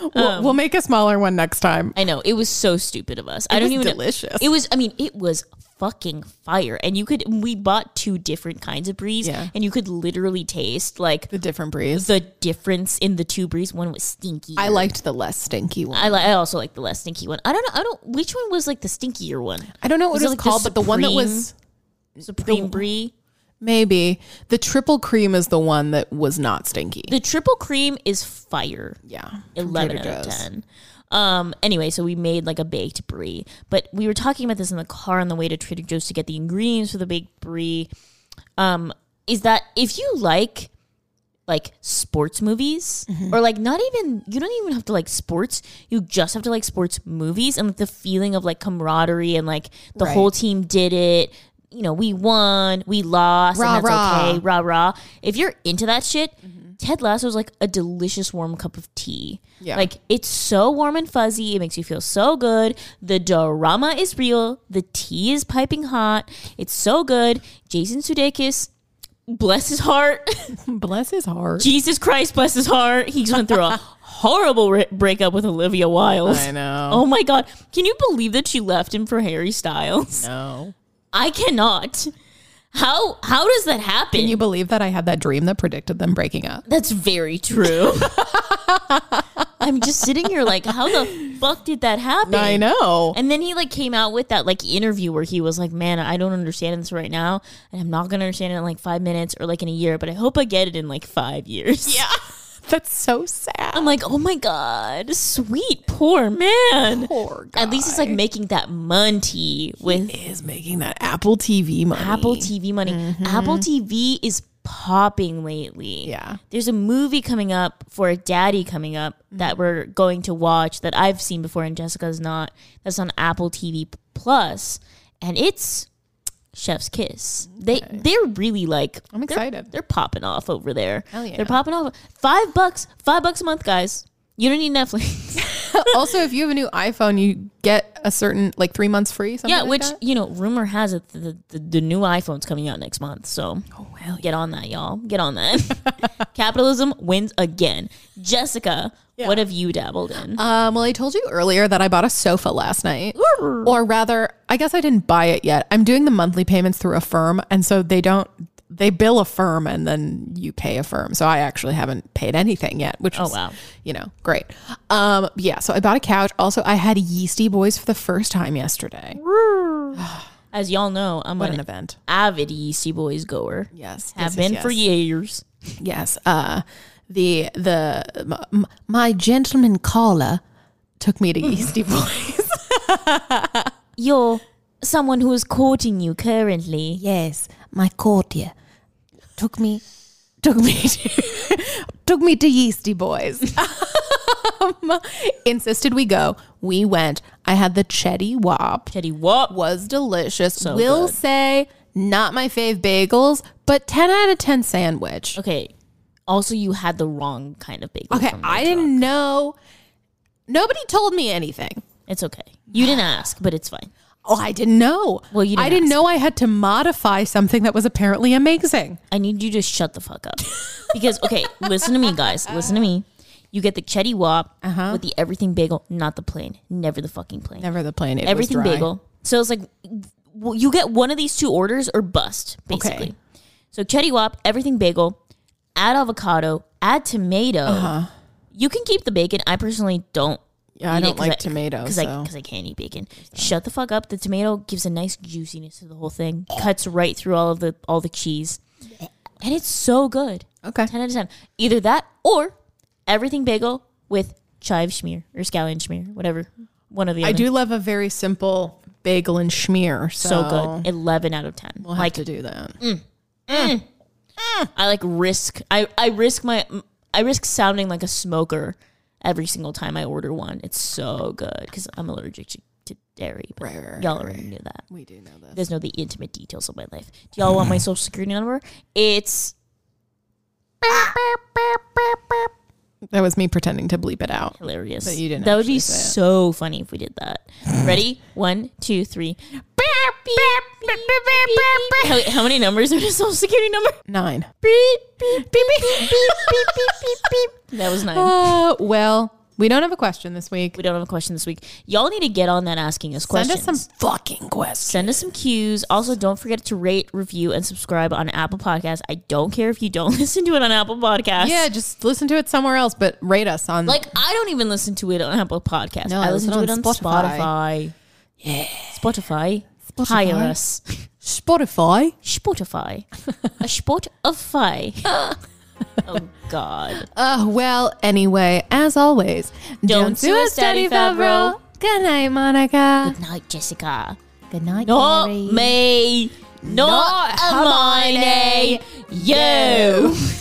Speaker 2: we'll, we'll make a smaller one next time.
Speaker 3: I know, it was so stupid of us. I don't
Speaker 2: was
Speaker 3: even
Speaker 2: delicious.
Speaker 3: It was. I mean, it was fucking fire. And you could. We bought two different kinds of bries,
Speaker 2: Yeah.
Speaker 3: and you could literally taste like
Speaker 2: The different bries.
Speaker 3: the difference in the two bries. One was stinky.
Speaker 2: I liked the less stinky one.
Speaker 3: I, li- I also like the less stinky one. I don't know. I don't. Which one was like the stinkier one?
Speaker 2: I don't know what
Speaker 3: Was
Speaker 2: it
Speaker 3: it
Speaker 2: was
Speaker 3: like the
Speaker 2: called, but the one that was
Speaker 3: Supreme Brie.
Speaker 2: maybe the triple cream is the one that was not stinky.
Speaker 3: The triple cream is fire.
Speaker 2: yeah, from
Speaker 3: eleven out
Speaker 2: Trader
Speaker 3: of
Speaker 2: Joe's.
Speaker 3: ten. Um, anyway, so we made like a baked brie, but we were talking about this in the car on the way to Trader Joe's to get the ingredients for the baked brie. Um, is that if you like like sports movies
Speaker 2: Mm-hmm.
Speaker 3: or like not even, you don't even have to like sports, you just have to like sports movies and like the feeling of like camaraderie and like the
Speaker 2: Right.
Speaker 3: whole team did it. You know, we won, we lost,
Speaker 2: Rah,
Speaker 3: and that's
Speaker 2: rah.
Speaker 3: okay. Rah, rah. If you're into that shit, Ted Lasso is like a delicious warm cup of tea.
Speaker 2: Yeah.
Speaker 3: Like, it's so warm and fuzzy. It makes you feel so good. The drama is real. The tea is piping hot. It's so good. Jason Sudeikis, bless his heart.
Speaker 2: Bless his heart.
Speaker 3: Jesus Christ, bless his heart. He's went through a horrible re- breakup with Olivia Wilde.
Speaker 2: I know.
Speaker 3: Oh my God. Can you believe that she left him for Harry Styles?
Speaker 2: No.
Speaker 3: I cannot. How how does that happen?
Speaker 2: Can you believe that I had that dream that predicted them breaking up?
Speaker 3: That's very true. I'm just sitting here like, how the fuck did that happen?
Speaker 2: I know.
Speaker 3: And then he like came out with that like interview where he was like, man, I don't understand this right now. And I'm not going to understand it in like five minutes or like in a year, but I hope I get it in like five years.
Speaker 2: Yeah. That's so sad.
Speaker 3: I'm like, oh my God, sweet, poor man.
Speaker 2: Poor guy.
Speaker 3: At least it's like making that money with
Speaker 2: is making that Apple T V money.
Speaker 3: Apple T V money. Apple T V is popping lately.
Speaker 2: Yeah.
Speaker 3: There's a movie coming up for a daddy coming up that we're going to watch that I've seen before and Jessica's not. That's on Apple T V Plus, and it's Chef's Kiss. They they're really like
Speaker 2: I'm
Speaker 3: they're-
Speaker 2: excited.
Speaker 3: They're, popping off over there.
Speaker 2: Hell yeah.
Speaker 3: They're popping off. Five bucks, five bucks a month, guys. You don't need Netflix.
Speaker 2: Also, if you have a new iPhone, you get a certain like three months free. Something
Speaker 3: Yeah,
Speaker 2: like
Speaker 3: which
Speaker 2: that?
Speaker 3: you know, rumor has it the, the, the, the new iPhone's coming out next month. So
Speaker 2: Oh, hell
Speaker 3: get on that, y'all. Get on that. Capitalism wins again. Jessica, what have you dabbled in?
Speaker 2: Um, well, I told you earlier that I bought a sofa last night, or rather, I guess I didn't buy it yet. I'm doing the monthly payments through Affirm, and so they don't. They bill Affirm, and then you pay Affirm. So I actually haven't paid anything yet, which
Speaker 3: Oh,
Speaker 2: is,
Speaker 3: wow.
Speaker 2: you know, great. Um, yeah. So I bought a couch. Also, I had Yeasty Boys for the first time yesterday.
Speaker 3: As y'all know, I'm
Speaker 2: What
Speaker 3: an
Speaker 2: an event!
Speaker 3: avid Yeasty Boys goer.
Speaker 2: Yes,
Speaker 3: Have
Speaker 2: yes,
Speaker 3: been
Speaker 2: yes,
Speaker 3: for
Speaker 2: yes.
Speaker 3: years.
Speaker 2: Yes. Uh, the the m- my gentleman caller took me to Yeasty Boys.
Speaker 3: You're someone who is courting you currently.
Speaker 2: Yes, my courtier took me took me to, took me to Yeasty Boys. um, insisted we go. We went. I had the Chetty Wop.
Speaker 3: Teddy, what?
Speaker 2: Was delicious.
Speaker 3: So
Speaker 2: Will
Speaker 3: good.
Speaker 2: say not my fave bagels, but ten out of ten sandwich.
Speaker 3: Okay. Also, you had the wrong kind of bagel.
Speaker 2: Okay,
Speaker 3: from the
Speaker 2: I
Speaker 3: truck.
Speaker 2: didn't know. Nobody told me anything.
Speaker 3: It's okay. You didn't ask, but it's fine.
Speaker 2: Oh, I didn't know.
Speaker 3: Well, you didn't
Speaker 2: I didn't
Speaker 3: ask.
Speaker 2: know I had to modify something that was apparently amazing.
Speaker 3: I need you to shut the fuck up. Because, okay, listen to me, guys. Listen to me. You get the Chetty Wop with the everything bagel, not the plain. Never the fucking plain.
Speaker 2: Never the plain. It
Speaker 3: everything
Speaker 2: was dry.
Speaker 3: bagel. So it's like, well, you get one of these two orders or bust, basically.
Speaker 2: Okay.
Speaker 3: So Chetty Wop, everything bagel, add avocado, add tomato.
Speaker 2: Uh-huh.
Speaker 3: You can keep the bacon. I personally don't.
Speaker 2: Yeah, I
Speaker 3: eat it
Speaker 2: don't
Speaker 3: 'cause
Speaker 2: like tomato,
Speaker 3: because
Speaker 2: so.
Speaker 3: I because I can't eat bacon. Shut the fuck up. The tomato gives a nice juiciness to the whole thing. Cuts right through all of the all the cheese, and it's so good.
Speaker 2: Okay.
Speaker 3: ten out of ten. Either that or everything bagel with chive schmear or scallion schmear, whatever. One of the
Speaker 2: I
Speaker 3: other.
Speaker 2: do love a very simple bagel and schmear. So,
Speaker 3: So good. eleven out of ten.
Speaker 2: We'll have
Speaker 3: like
Speaker 2: to do that.
Speaker 3: I like risk. I I risk my. I risk sounding like a smoker every single time I order one. It's so good because I'm allergic to, to dairy. But
Speaker 2: Right, right,
Speaker 3: y'all
Speaker 2: right,
Speaker 3: already knew that.
Speaker 2: We do know this.
Speaker 3: You guys know the intimate details of my life. Do y'all want my social security number? It's
Speaker 2: That was me pretending to bleep it out.
Speaker 3: hilarious.
Speaker 2: But you didn't
Speaker 3: That would be
Speaker 2: actually say it.
Speaker 3: so funny if we did that. Ready? One, two, three. How, how many numbers are the social security number?
Speaker 2: Nine.
Speaker 3: That was nine.
Speaker 2: Uh, well, We don't have a question this week.
Speaker 3: We don't have a question this week. Y'all need to get on that asking us
Speaker 2: Send
Speaker 3: questions.
Speaker 2: us some fucking questions.
Speaker 3: Send us some cues. Also, don't forget to rate, review, and subscribe on Apple Podcasts. I don't care if you don't listen to it on Apple Podcasts.
Speaker 2: Yeah, just listen to it somewhere else, but rate us on.
Speaker 3: Like, I don't even listen to it on Apple Podcasts.
Speaker 2: No,
Speaker 3: I listen to it on
Speaker 2: Spotify.
Speaker 3: Spotify. Yeah. Spotify.
Speaker 2: Spotify.
Speaker 3: Hire us.
Speaker 2: Spotify.
Speaker 3: Spotify. A Spotify. Oh, God.
Speaker 2: Oh, well, anyway, as always,
Speaker 3: Don't sue us, Daddy Favreau.
Speaker 2: Good night, Monica.
Speaker 3: Good night, Jessica.
Speaker 2: Good night,
Speaker 3: Not
Speaker 2: Carrie.
Speaker 3: me. Not,
Speaker 2: Not
Speaker 3: Hermione. You.